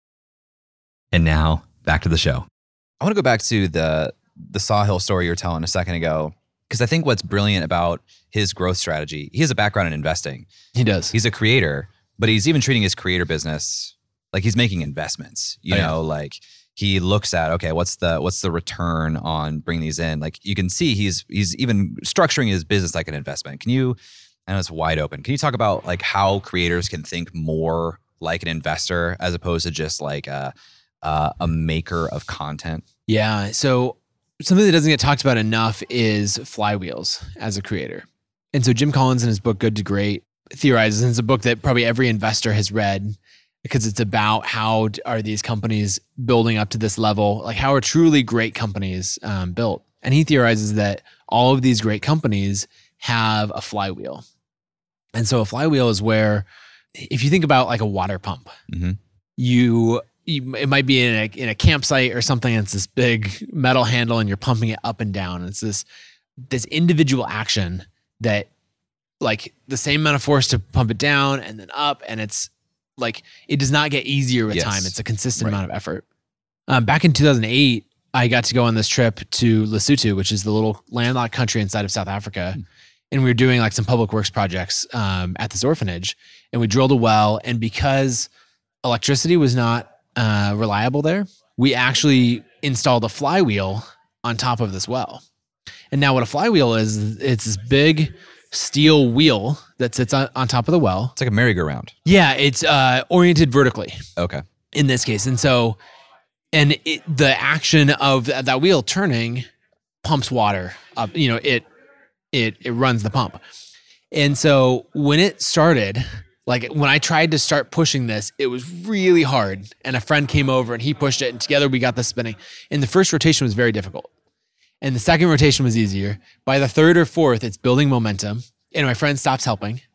Speaker 3: And now back to the show.
Speaker 5: I want to go back to the the Sawhill story you were telling a second ago, because I think what's brilliant about his growth strategy, he has a background in investing.
Speaker 4: He does.
Speaker 5: He's a creator, but he's even treating his creator business like he's making investments. You
Speaker 4: Oh, yeah.
Speaker 5: know, like he looks at, okay, what's the what's the return on bringing these in? Like you can see he's he's even structuring his business like an investment. Can you, I know it's wide open. Can you talk about like how creators can think more like an investor as opposed to just like a Uh, a maker of content?
Speaker 4: Yeah. So something that doesn't get talked about enough is flywheels as a creator. And so Jim Collins in his book, Good to Great, theorizes, and it's a book that probably every investor has read, because it's about how d- are these companies building up to this level? Like how are truly great companies um, built? And he theorizes that all of these great companies have a flywheel. And so a flywheel is where, if you think about like a water pump,
Speaker 5: Mhm.
Speaker 4: you You, it might be in a in a campsite or something. And it's this big metal handle, and you're pumping it up and down. It's this this individual action that, like, the same amount of force to pump it down and then up, and it's like it does not get easier with
Speaker 5: Yes.
Speaker 4: time. It's a consistent
Speaker 5: Right.
Speaker 4: amount of effort. Um, back in two thousand eight, I got to go on this trip to Lesotho, which is the little landlocked country inside of South Africa. And we were doing like some public works projects um, at this orphanage, and we drilled a well. And because electricity was not uh, reliable there, we actually installed a flywheel on top of this well. And now what a flywheel is, it's this big steel wheel that sits on, on top of the well.
Speaker 5: It's like a merry-go-round.
Speaker 4: Yeah, it's uh, oriented vertically
Speaker 5: Okay.
Speaker 4: in this case. And so, and it, the action of that that wheel turning pumps water up, you know, it, it, it runs the pump. And so when it started, like when I tried to start pushing this, it was really hard. And a friend came over and he pushed it, and together we got this spinning. And the first rotation was very difficult. And the second rotation was easier. By the third or fourth, it's building momentum. And my friend stops helping.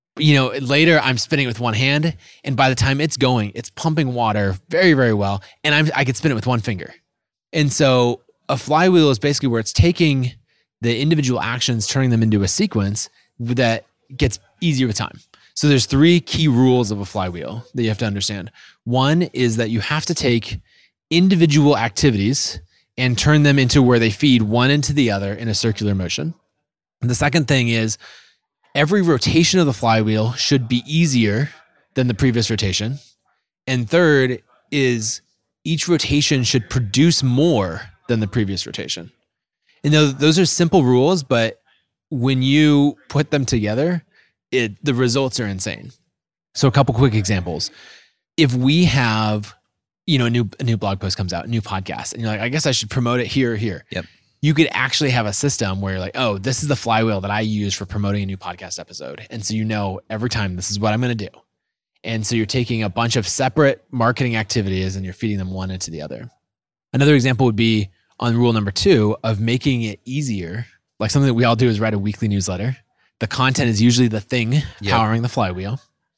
Speaker 4: You know, later I'm spinning it with one hand, and by the time it's going, it's pumping water very, very well, and I'm I could spin it with one finger. And so a flywheel is basically where it's taking the individual actions, turning them into a sequence that gets easier with time. So there's three key rules of a flywheel that you have to understand. One is that you have to take individual activities and turn them into where they feed one into the other in a circular motion. And the second thing is every rotation of the flywheel should be easier than the previous rotation. And third is each rotation should produce more than the previous rotation. And those are simple rules, but when you put them together, it the results are insane. So a couple quick examples. If we have, you know, a new a new blog post comes out, a new podcast, and you're like, I guess I should promote it here or here.
Speaker 5: Yep.
Speaker 4: You could actually have a system where you're like, oh, this is the flywheel that I use for promoting a new podcast episode. And so you know every time this is what I'm going to do. And so you're taking a bunch of separate marketing activities and you're feeding them one into the other. Another example would be on rule number two of making it easier. Like something that we all do is write a weekly newsletter. The content is usually the thing yep. powering the flywheel.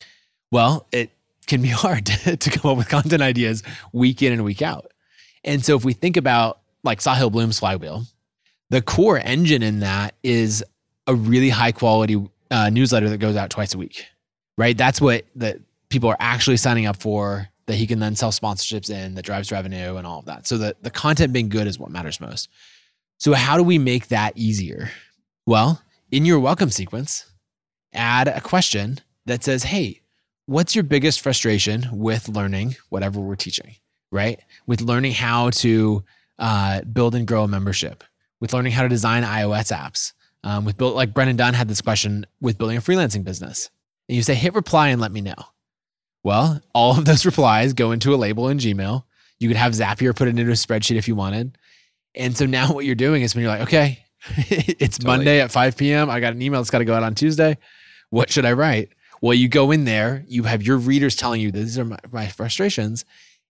Speaker 4: Well, it can be hard to, to come up with content ideas week in and week out. And so if we think about like Sahil Bloom's flywheel, the core engine in that is a really high quality uh, newsletter that goes out twice a week, right? That's what the people are actually signing up for, that he can then sell sponsorships in, that drives revenue and all of that. So the, the content being good is what matters most. So how do we make that easier? Well, in your welcome sequence, add a question that says, hey, what's your biggest frustration with learning whatever we're teaching, right? With learning how to uh, build and grow a membership, with learning how to design iOS apps, um, with build, like Brendan Dunn had this question with building a freelancing business. And you say, hit reply and let me know. Well, all of those replies go into a label in Gmail. You could have Zapier put it into a spreadsheet if you wanted. And so now what you're doing is when you're like, okay, it's totally. Monday at five p.m. I got an email that's got to go out on Tuesday. What should I write? Well, you go in there, you have your readers telling you these are my, my frustrations.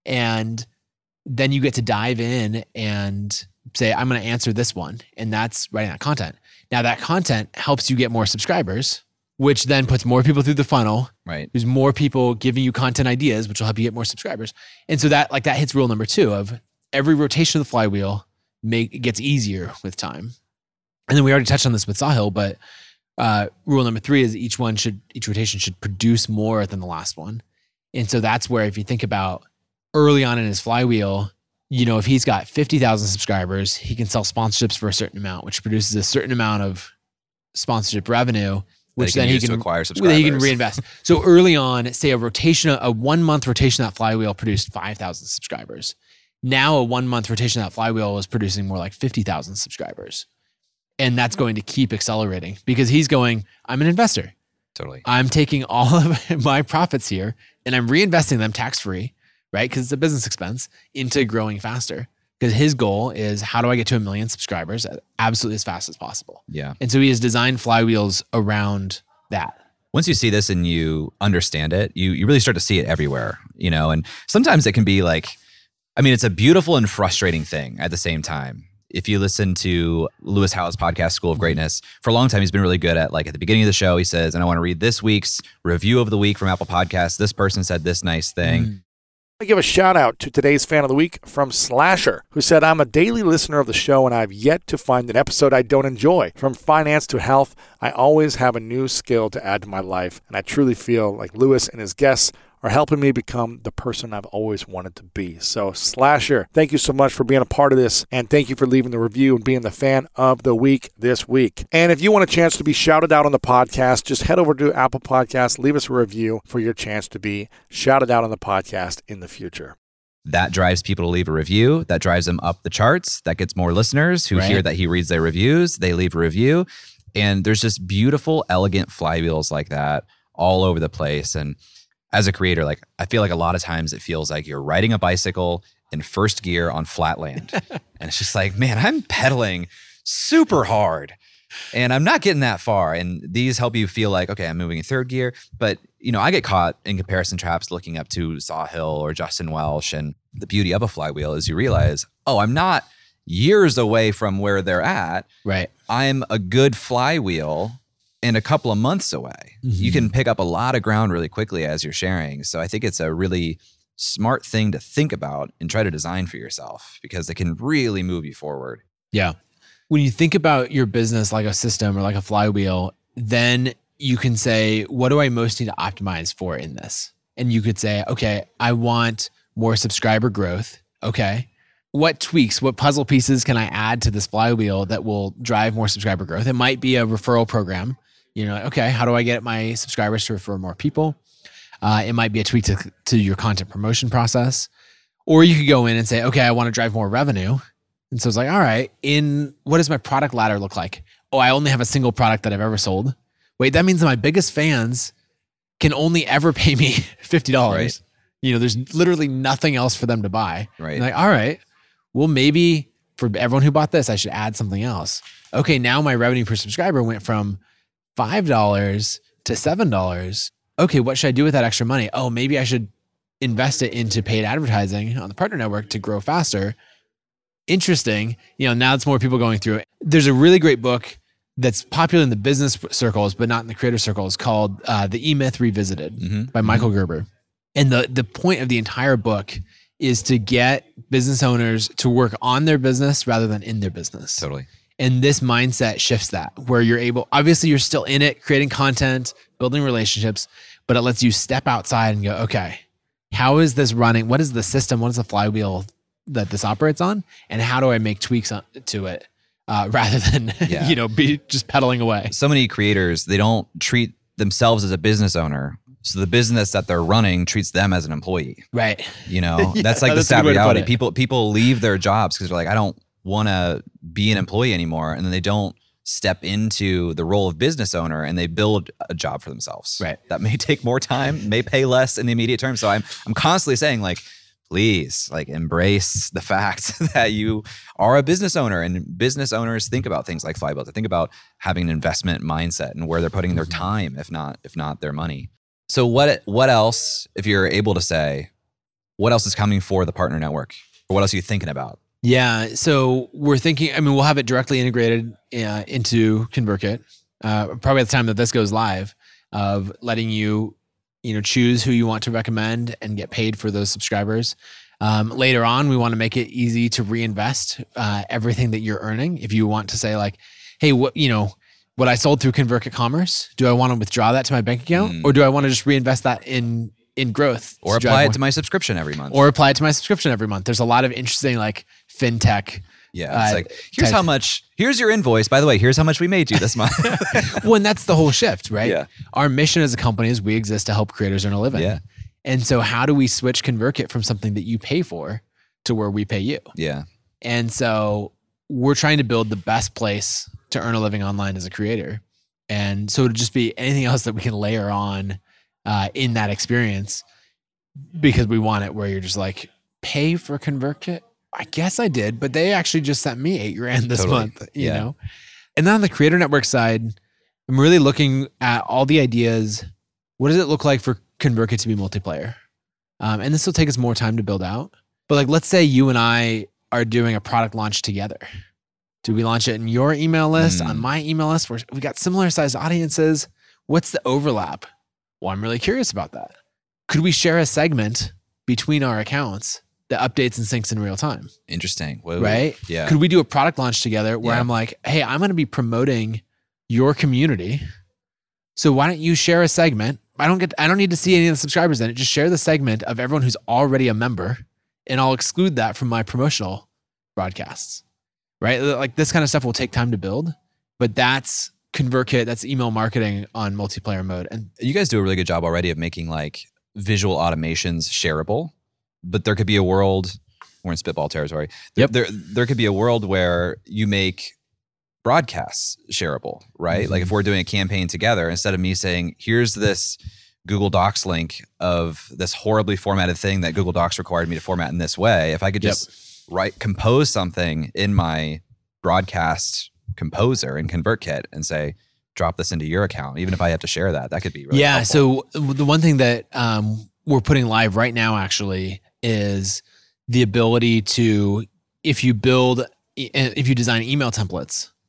Speaker 4: And then you get to dive in and say, I'm going to answer this one. And that's writing that content. Now that content helps you get more subscribers, which then puts more people through the funnel.
Speaker 5: Right.
Speaker 4: There's more people giving you content ideas, which will help you get more subscribers. And so that like that hits rule number two of every rotation of the flywheel make it gets easier with time. And then we already touched on this with Sahil, but uh, rule number three is each one should, each rotation should produce more than the last one. And so that's where, if you think about early on in his flywheel, you know, if he's got fifty thousand subscribers, he can sell sponsorships for a certain amount, which produces a certain amount of sponsorship revenue, which then he can
Speaker 5: acquire subscribers.
Speaker 4: He can reinvest. So early on, say a rotation, a one month rotation of that flywheel produced five thousand subscribers. Now a one month rotation of that flywheel is producing more like fifty thousand subscribers. And that's going to keep accelerating because he's going, I'm an investor.
Speaker 5: Totally.
Speaker 4: I'm taking all of my profits here and I'm reinvesting them tax-free, right? Because it's a business expense, into growing faster. Because his goal is, how do I get to a million subscribers absolutely as fast as possible?
Speaker 5: Yeah.
Speaker 4: And so he has designed flywheels around that.
Speaker 5: Once you see this and you understand it, you you really start to see it everywhere, you know? And sometimes it can be like, I mean, it's a beautiful and frustrating thing at the same time. If you listen to Lewis Howes' podcast, School of Greatness, for a long time, he's been really good at, like, at the beginning of the show, he says, and I want to read this week's review of the week from Apple Podcasts. This person said this nice thing.
Speaker 8: Mm. I give a shout out to today's fan of the week from Slasher, who said, I'm a daily listener of the show and I've yet to find an episode I don't enjoy. From finance to health, I always have a new skill to add to my life. And I truly feel like Lewis and his guests are helping me become the person I've always wanted to be. So Slasher, thank you so much for being a part of this. And thank you for leaving the review and being the fan of the week this week. And if you want a chance to be shouted out on the podcast, just head over to Apple Podcasts, leave us a review for your chance to be shouted out on the podcast in the future.
Speaker 5: That drives people to leave a review. That drives them up the charts. That gets more listeners who right. hear that he reads their reviews. They leave a review. And there's just beautiful, elegant flywheels like that all over the place. And as a creator, like, I feel like a lot of times it feels like you're riding a bicycle in first gear on flat land. And it's just like, man, I'm pedaling super hard and I'm not getting that far. And these help you feel like, okay, I'm moving in third gear. But, you know, I get caught in comparison traps looking up to Sahil or Justin Welsh. And the beauty of a flywheel is you realize, oh, I'm not years away from where they're at.
Speaker 4: Right.
Speaker 5: I'm a good flywheel and a couple of months away.
Speaker 4: Mm-hmm.
Speaker 5: You can pick up a lot of ground really quickly as you're sharing. So I think it's a really smart thing to think about and try to design for yourself because it can really move you forward.
Speaker 4: Yeah. When you think about your business like a system or like a flywheel, then you can say, what do I most need to optimize for in this? And you could say, okay, I want more subscriber growth. Okay. What tweaks, what puzzle pieces can I add to this flywheel that will drive more subscriber growth? It might be a referral program. You know, okay, how do I get my subscribers to refer more people? Uh, it might be a tweak to, to your content promotion process. Or you could go in and say, okay, I want to drive more revenue. And so it's like, all right, in what does my product ladder look like? Oh, I only have a single product that I've ever sold. Wait, that means that my biggest fans can only ever pay me fifty dollars. Right. You know, there's literally nothing else for them to buy.
Speaker 5: Right.
Speaker 4: And like, all right, well, maybe for everyone who bought this, I should add something else. Okay, now my revenue per subscriber went from five dollars to seven dollars. Okay, what should I do with that extra money? Oh, maybe I should invest it into paid advertising on the partner network to grow faster. Interesting. You know, now it's more people going through it. There's a really great book that's popular in the business circles, but not in the creator circles, called uh, The E-Myth Revisited
Speaker 5: Mm-hmm.
Speaker 4: by Michael Gerber. And the the point of the entire book is to get business owners to work on their business rather than in their business.
Speaker 5: Totally.
Speaker 4: And this mindset shifts that, where you're able, obviously you're still in it, creating content, building relationships, but it lets you step outside and go, okay, how is this running? What is the system? What is the flywheel that this operates on? And how do I make tweaks on, to it uh, rather than,
Speaker 5: Yeah.
Speaker 4: you know, be just pedaling away?
Speaker 5: So many creators, they don't treat themselves as a business owner. So the business that they're running treats them as an employee.
Speaker 4: Right.
Speaker 5: You know,
Speaker 4: Yeah,
Speaker 5: that's like the
Speaker 4: that's a
Speaker 5: sad
Speaker 4: good way to put
Speaker 5: reality.
Speaker 4: it.
Speaker 5: People people leave their jobs because they're like, I don't want to be an employee anymore. And then they don't step into the role of business owner and they build a job for themselves.
Speaker 4: Right.
Speaker 5: That may take more time, may pay less in the immediate term. So I'm I'm constantly saying like, please like embrace the fact that you are a business owner, and business owners think about things like Flywheel. They think about having an investment mindset and where they're putting their time, if not if not their money. So what what else, if you're able to say, what else is coming for the partner network? Or what else are you thinking about?
Speaker 4: Yeah. So we're thinking, I mean, we'll have it directly integrated uh, into ConvertKit, uh, probably at the time that this goes live, of letting you, you know, choose who you want to recommend and get paid for those subscribers. Um, later on, we want to make it easy to reinvest uh, everything that you're earning. If you want to say like, hey, what, you know, what I sold through ConvertKit Commerce, do I want to withdraw that to my bank account,
Speaker 5: Mm.
Speaker 4: or do I want to just reinvest that in in growth,
Speaker 5: Or
Speaker 4: to drive
Speaker 5: apply it
Speaker 4: more-
Speaker 5: to my subscription every month.
Speaker 4: or apply it to my subscription every month? There's a lot of interesting like fintech.
Speaker 5: yeah, it's
Speaker 4: uh,
Speaker 5: like, here's
Speaker 4: type-
Speaker 5: how much, here's your invoice. By the way, here's how much we made you this month.
Speaker 4: Well, and that's the whole shift, right?
Speaker 5: Yeah.
Speaker 4: Our mission as a company is we exist to help creators earn a living.
Speaker 5: Yeah.
Speaker 4: And so how do we switch ConvertKit from something that you pay for to where we pay you?
Speaker 5: Yeah.
Speaker 4: And so we're trying to build the best place to earn a living online as a creator. And so it'll just be anything else that we can layer on uh, in that experience, because we want it where you're just like, pay for ConvertKit? I guess I did, but they actually just sent me eight grand this
Speaker 5: Totally.
Speaker 4: month, you
Speaker 5: Yeah.
Speaker 4: know? And then on the creator network side, I'm really looking at all the ideas. What does it look like for ConvertKit to be multiplayer? Um, and this will take us more time to build out. But like, let's say you and I are doing a product launch together. Do we launch it in your email list,
Speaker 5: Mm.
Speaker 4: on my email list? Where we got similar sized audiences. What's the overlap? Well, I'm really curious about that. Could we share a segment between our accounts that updates and syncs in real time?
Speaker 5: Interesting. Whoa.
Speaker 4: Right?
Speaker 5: Yeah.
Speaker 4: Could we do a product launch together where
Speaker 5: Yeah.
Speaker 4: I'm like, hey, I'm going to be promoting your community. So why don't you share a segment? I don't get, I don't need to see any of the subscribers in it. Just share the segment of everyone who's already a member, and I'll exclude that from my promotional broadcasts, right? Like this kind of stuff will take time to build, but that's ConvertKit, that's email marketing on multiplayer mode. And
Speaker 5: You guys do a really good job already of making like visual automations shareable, but there could be a world, we're in spitball territory. There,
Speaker 4: Yep.
Speaker 5: there, there could be a world where you make broadcasts shareable, right? Like if we're doing a campaign together, instead of me saying, here's this Google Docs link of this horribly formatted thing that Google Docs required me to format in this way, if I could
Speaker 4: Yep.
Speaker 5: just write, compose something in my broadcast composer in ConvertKit and say, drop this into your account, even if I have to share that, that could be really
Speaker 4: yeah.
Speaker 5: helpful.
Speaker 4: So the one thing that um, we're putting live right now actually is the ability to, if you build, if you design email templates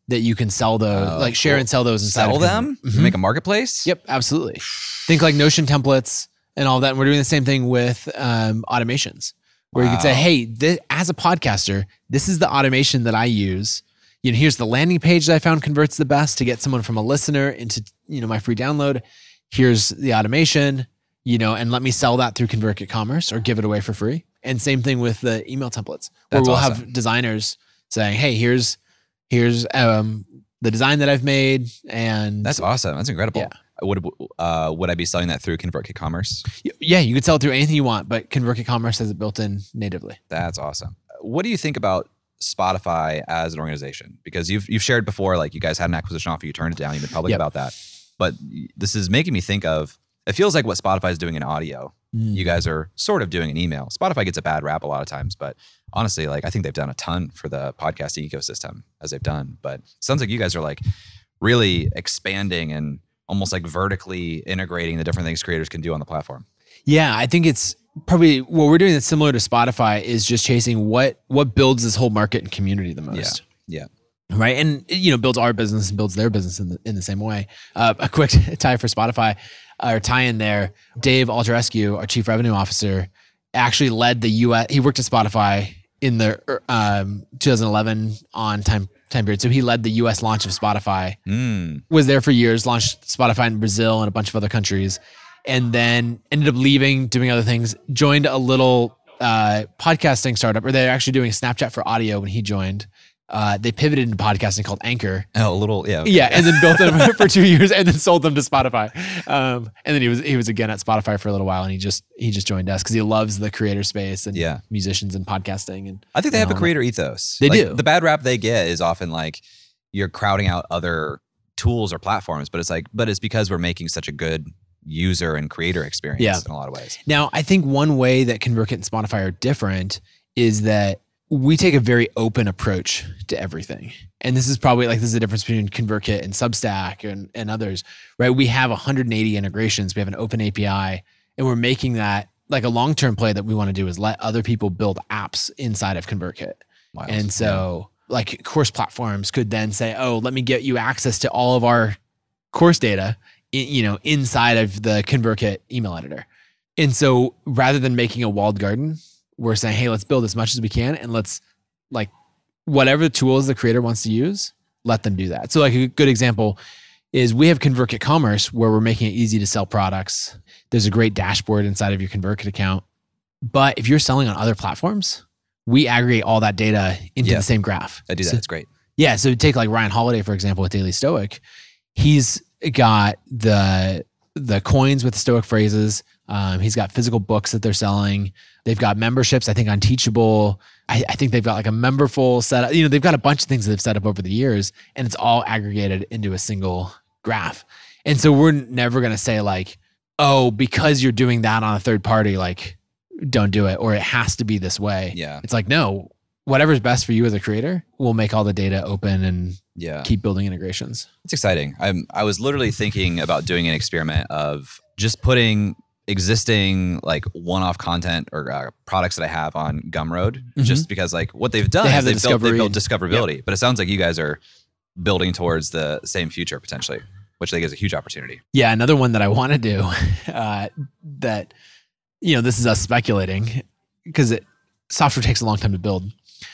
Speaker 4: that you can sell those,
Speaker 5: Oh,
Speaker 4: like share
Speaker 5: cool.
Speaker 4: and sell those inside.
Speaker 5: Sell
Speaker 4: of
Speaker 5: them?
Speaker 4: Mhm.
Speaker 5: Make a marketplace?
Speaker 4: Yep, absolutely. Think like Notion templates and all that. And we're doing the same thing with um, automations, where you can say,
Speaker 5: Wow.
Speaker 4: hey, this, as a podcaster, this is the automation that I use. You know, here's the landing page that I found converts the best to get someone from a listener into, you know, my free download. Here's the automation, you know, and let me sell that through ConvertKit Commerce or give it away for free. And same thing with the email templates, where
Speaker 5: That's
Speaker 4: we'll
Speaker 5: awesome.
Speaker 4: have designers saying, hey, here's here's um, the design that I've made. And
Speaker 5: That's awesome. That's incredible.
Speaker 4: Yeah.
Speaker 5: Would uh, would I be selling that through ConvertKit Commerce?
Speaker 4: yeah, you could sell it through anything you want, but ConvertKit Commerce has it built in natively.
Speaker 5: That's awesome. What do you think about Spotify as an organization? Because you've you've shared before, like you guys had an acquisition offer, you turned it down, you've been public
Speaker 4: Yep.
Speaker 5: about that. But this is making me think of, it feels like what Spotify is doing in audio.
Speaker 4: Mm.
Speaker 5: You guys are sort of doing in email. Spotify gets a bad rap a lot of times, but honestly, like I think they've done a ton for the podcasting ecosystem as they've done. But it sounds like you guys are like really expanding and almost like vertically integrating the different things creators can do on the platform.
Speaker 4: Yeah, I think it's probably what we're doing that's similar to Spotify is just chasing what what builds this whole market and community the most.
Speaker 5: Yeah.
Speaker 4: Right. And, you know, builds our business and builds their business in the, in the same way. Uh, a quick tie for Spotify or tie in there. Dave Alterescu, our chief revenue officer, actually led the U S. He worked at Spotify in the um, twenty eleven on time time period. So he led the U S launch of Spotify,
Speaker 5: Mm.
Speaker 4: was there for years, launched Spotify in Brazil and a bunch of other countries, and then ended up leaving, doing other things, joined a little uh, podcasting startup, or they're actually doing Snapchat for audio when he joined. Uh, they pivoted into podcasting called Anchor.
Speaker 5: Oh, a little, yeah. okay.
Speaker 4: Yeah, and then built them for two years, and then sold them to Spotify. Um, and then he was he was again at Spotify for a little while, and he just he just joined us because he loves the creator space and
Speaker 5: Yeah.
Speaker 4: musicians and podcasting. And
Speaker 5: I think they
Speaker 4: and
Speaker 5: have a
Speaker 4: all that.
Speaker 5: creator ethos.
Speaker 4: They
Speaker 5: Like,
Speaker 4: do.
Speaker 5: The bad rap they get is often like you're crowding out other tools or platforms, but it's like, but it's because we're making such a good user and creator experience
Speaker 4: Yeah.
Speaker 5: in a lot of ways.
Speaker 4: Now, I think one way that ConvertKit and Spotify are different is that we take a very open approach to everything. And this is probably like, this is the difference between ConvertKit and Substack and, and others, right? We have one hundred eighty integrations. We have an open A P I, and we're making that like a long-term play that we want to do is let other people build apps inside of ConvertKit.
Speaker 5: Wild.
Speaker 4: And so like course platforms could then say, oh, let me get you access to all of our course data, i- you know, inside of the ConvertKit email editor. And so rather than making a walled garden, we're saying, hey, let's build as much as we can, and let's like whatever tools the creator wants to use, let them do that. So like a good example is we have ConvertKit Commerce where we're making it easy to sell products. There's a great dashboard inside of your ConvertKit account. But if you're selling on other platforms, we aggregate all that data into
Speaker 5: Yeah.
Speaker 4: the same graph.
Speaker 5: I do that.
Speaker 4: So-
Speaker 5: it's great.
Speaker 4: yeah. So take like Ryan Holiday, for example, with Daily Stoic. He's got the the coins with Stoic phrases. Um, he's got physical books that they're selling. They've got memberships, I think, on Teachable. I, I think they've got like a memberful setup. You know, they've got a bunch of things that they've set up over the years, and it's all aggregated into a single graph. And so we're never going to say like, oh, because you're doing that on a third party, like don't do it, or it has to be this way.
Speaker 5: Yeah.
Speaker 4: It's like, no, whatever's best for you as a creator, we'll make all the data open and
Speaker 5: Yeah.
Speaker 4: keep building integrations.
Speaker 5: It's exciting. I'm I was literally thinking about doing an experiment of just putting existing like one-off content or uh, products that I have on Gumroad,
Speaker 4: Mhm.
Speaker 5: just because like what they've done
Speaker 4: They
Speaker 5: is
Speaker 4: have the
Speaker 5: they've built, they've built
Speaker 4: discovery
Speaker 5: discoverability. But it sounds like you guys are building towards the same future potentially, which I think is a huge opportunity.
Speaker 4: Yeah, another one that I want to do uh, that, you know, this is us speculating because it software takes a long time to build,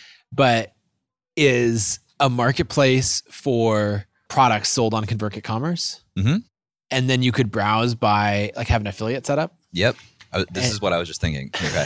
Speaker 4: but is a marketplace for products sold on ConvertKit Commerce.
Speaker 5: Mhm.
Speaker 4: And then you could browse by like have an affiliate set up.
Speaker 5: Yep. I, this
Speaker 4: And-
Speaker 5: is what I was just thinking. Okay.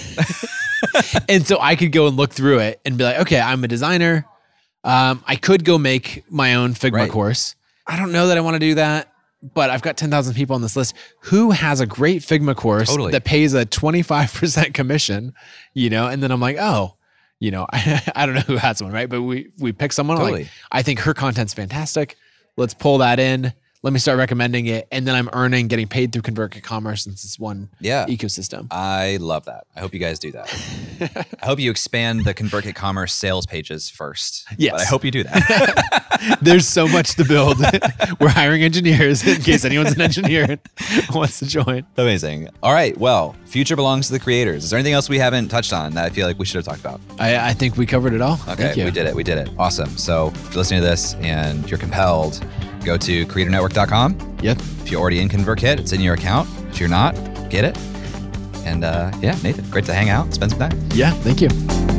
Speaker 4: And so I could go and look through it and be like, okay, I'm a designer. Um, I could go make my own Figma
Speaker 5: Right.
Speaker 4: course. I don't know that I want to do that, but I've got ten thousand people on this list. Who has a great Figma course
Speaker 5: Totally.
Speaker 4: that pays a twenty-five percent commission, you know? And then I'm like, oh, you know, I, I don't know who has one, right? But we, we pick someone
Speaker 5: Totally.
Speaker 4: like, I think her content's fantastic. Let's pull that in. let me start recommending it. And then I'm earning, getting paid through ConvertKit Commerce since it's one
Speaker 5: Yeah.
Speaker 4: ecosystem.
Speaker 5: I love that. I hope you guys do that. I hope you expand the ConvertKit Commerce sales pages first.
Speaker 4: Yes.
Speaker 5: But I hope you do that.
Speaker 4: There's so much to build. We're hiring engineers in case anyone's an engineer and wants to join.
Speaker 5: Amazing. All right. Well, future belongs to the creators. Is there anything else we haven't touched on that I feel like we should have talked about?
Speaker 4: I, I think we covered it all.
Speaker 5: Okay.
Speaker 4: Thank you.
Speaker 5: We did it. We did it. Awesome. So if you're listening to this and you're compelled, go to creator network dot com.
Speaker 4: Yep.
Speaker 5: If you're already in ConvertKit, it's in your account. If you're not, get it. And uh, yeah, Nathan, great to hang out, spend some time.
Speaker 4: Yeah. Thank you.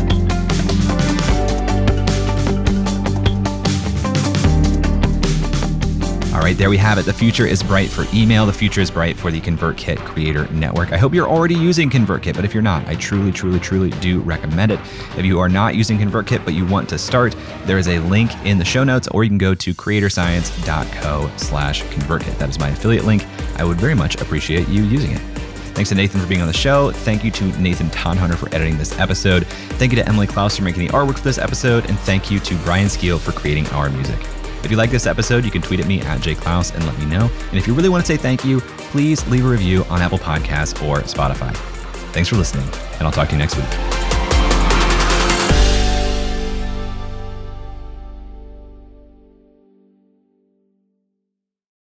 Speaker 3: All right, there we have it. The future is bright for email. The future is bright for the ConvertKit Creator Network. I hope you're already using ConvertKit, but if you're not, I truly, truly, truly do recommend it. If you are not using ConvertKit, but you want to start, there is a link in the show notes, or you can go to creator science dot co slash ConvertKit. That is my affiliate link. I would very much appreciate you using it. Thanks to Nathan for being on the show. Thank you to Nathan Tonhunter for editing this episode. Thank you to Emily Klaus for making the artwork for this episode. And thank you to Brian Skeel for creating our music. If you like this episode, you can tweet at me at jklaus and let me know. And if you really want to say thank you, please leave a review on Apple Podcasts or Spotify. Thanks for listening, and I'll talk to you next week.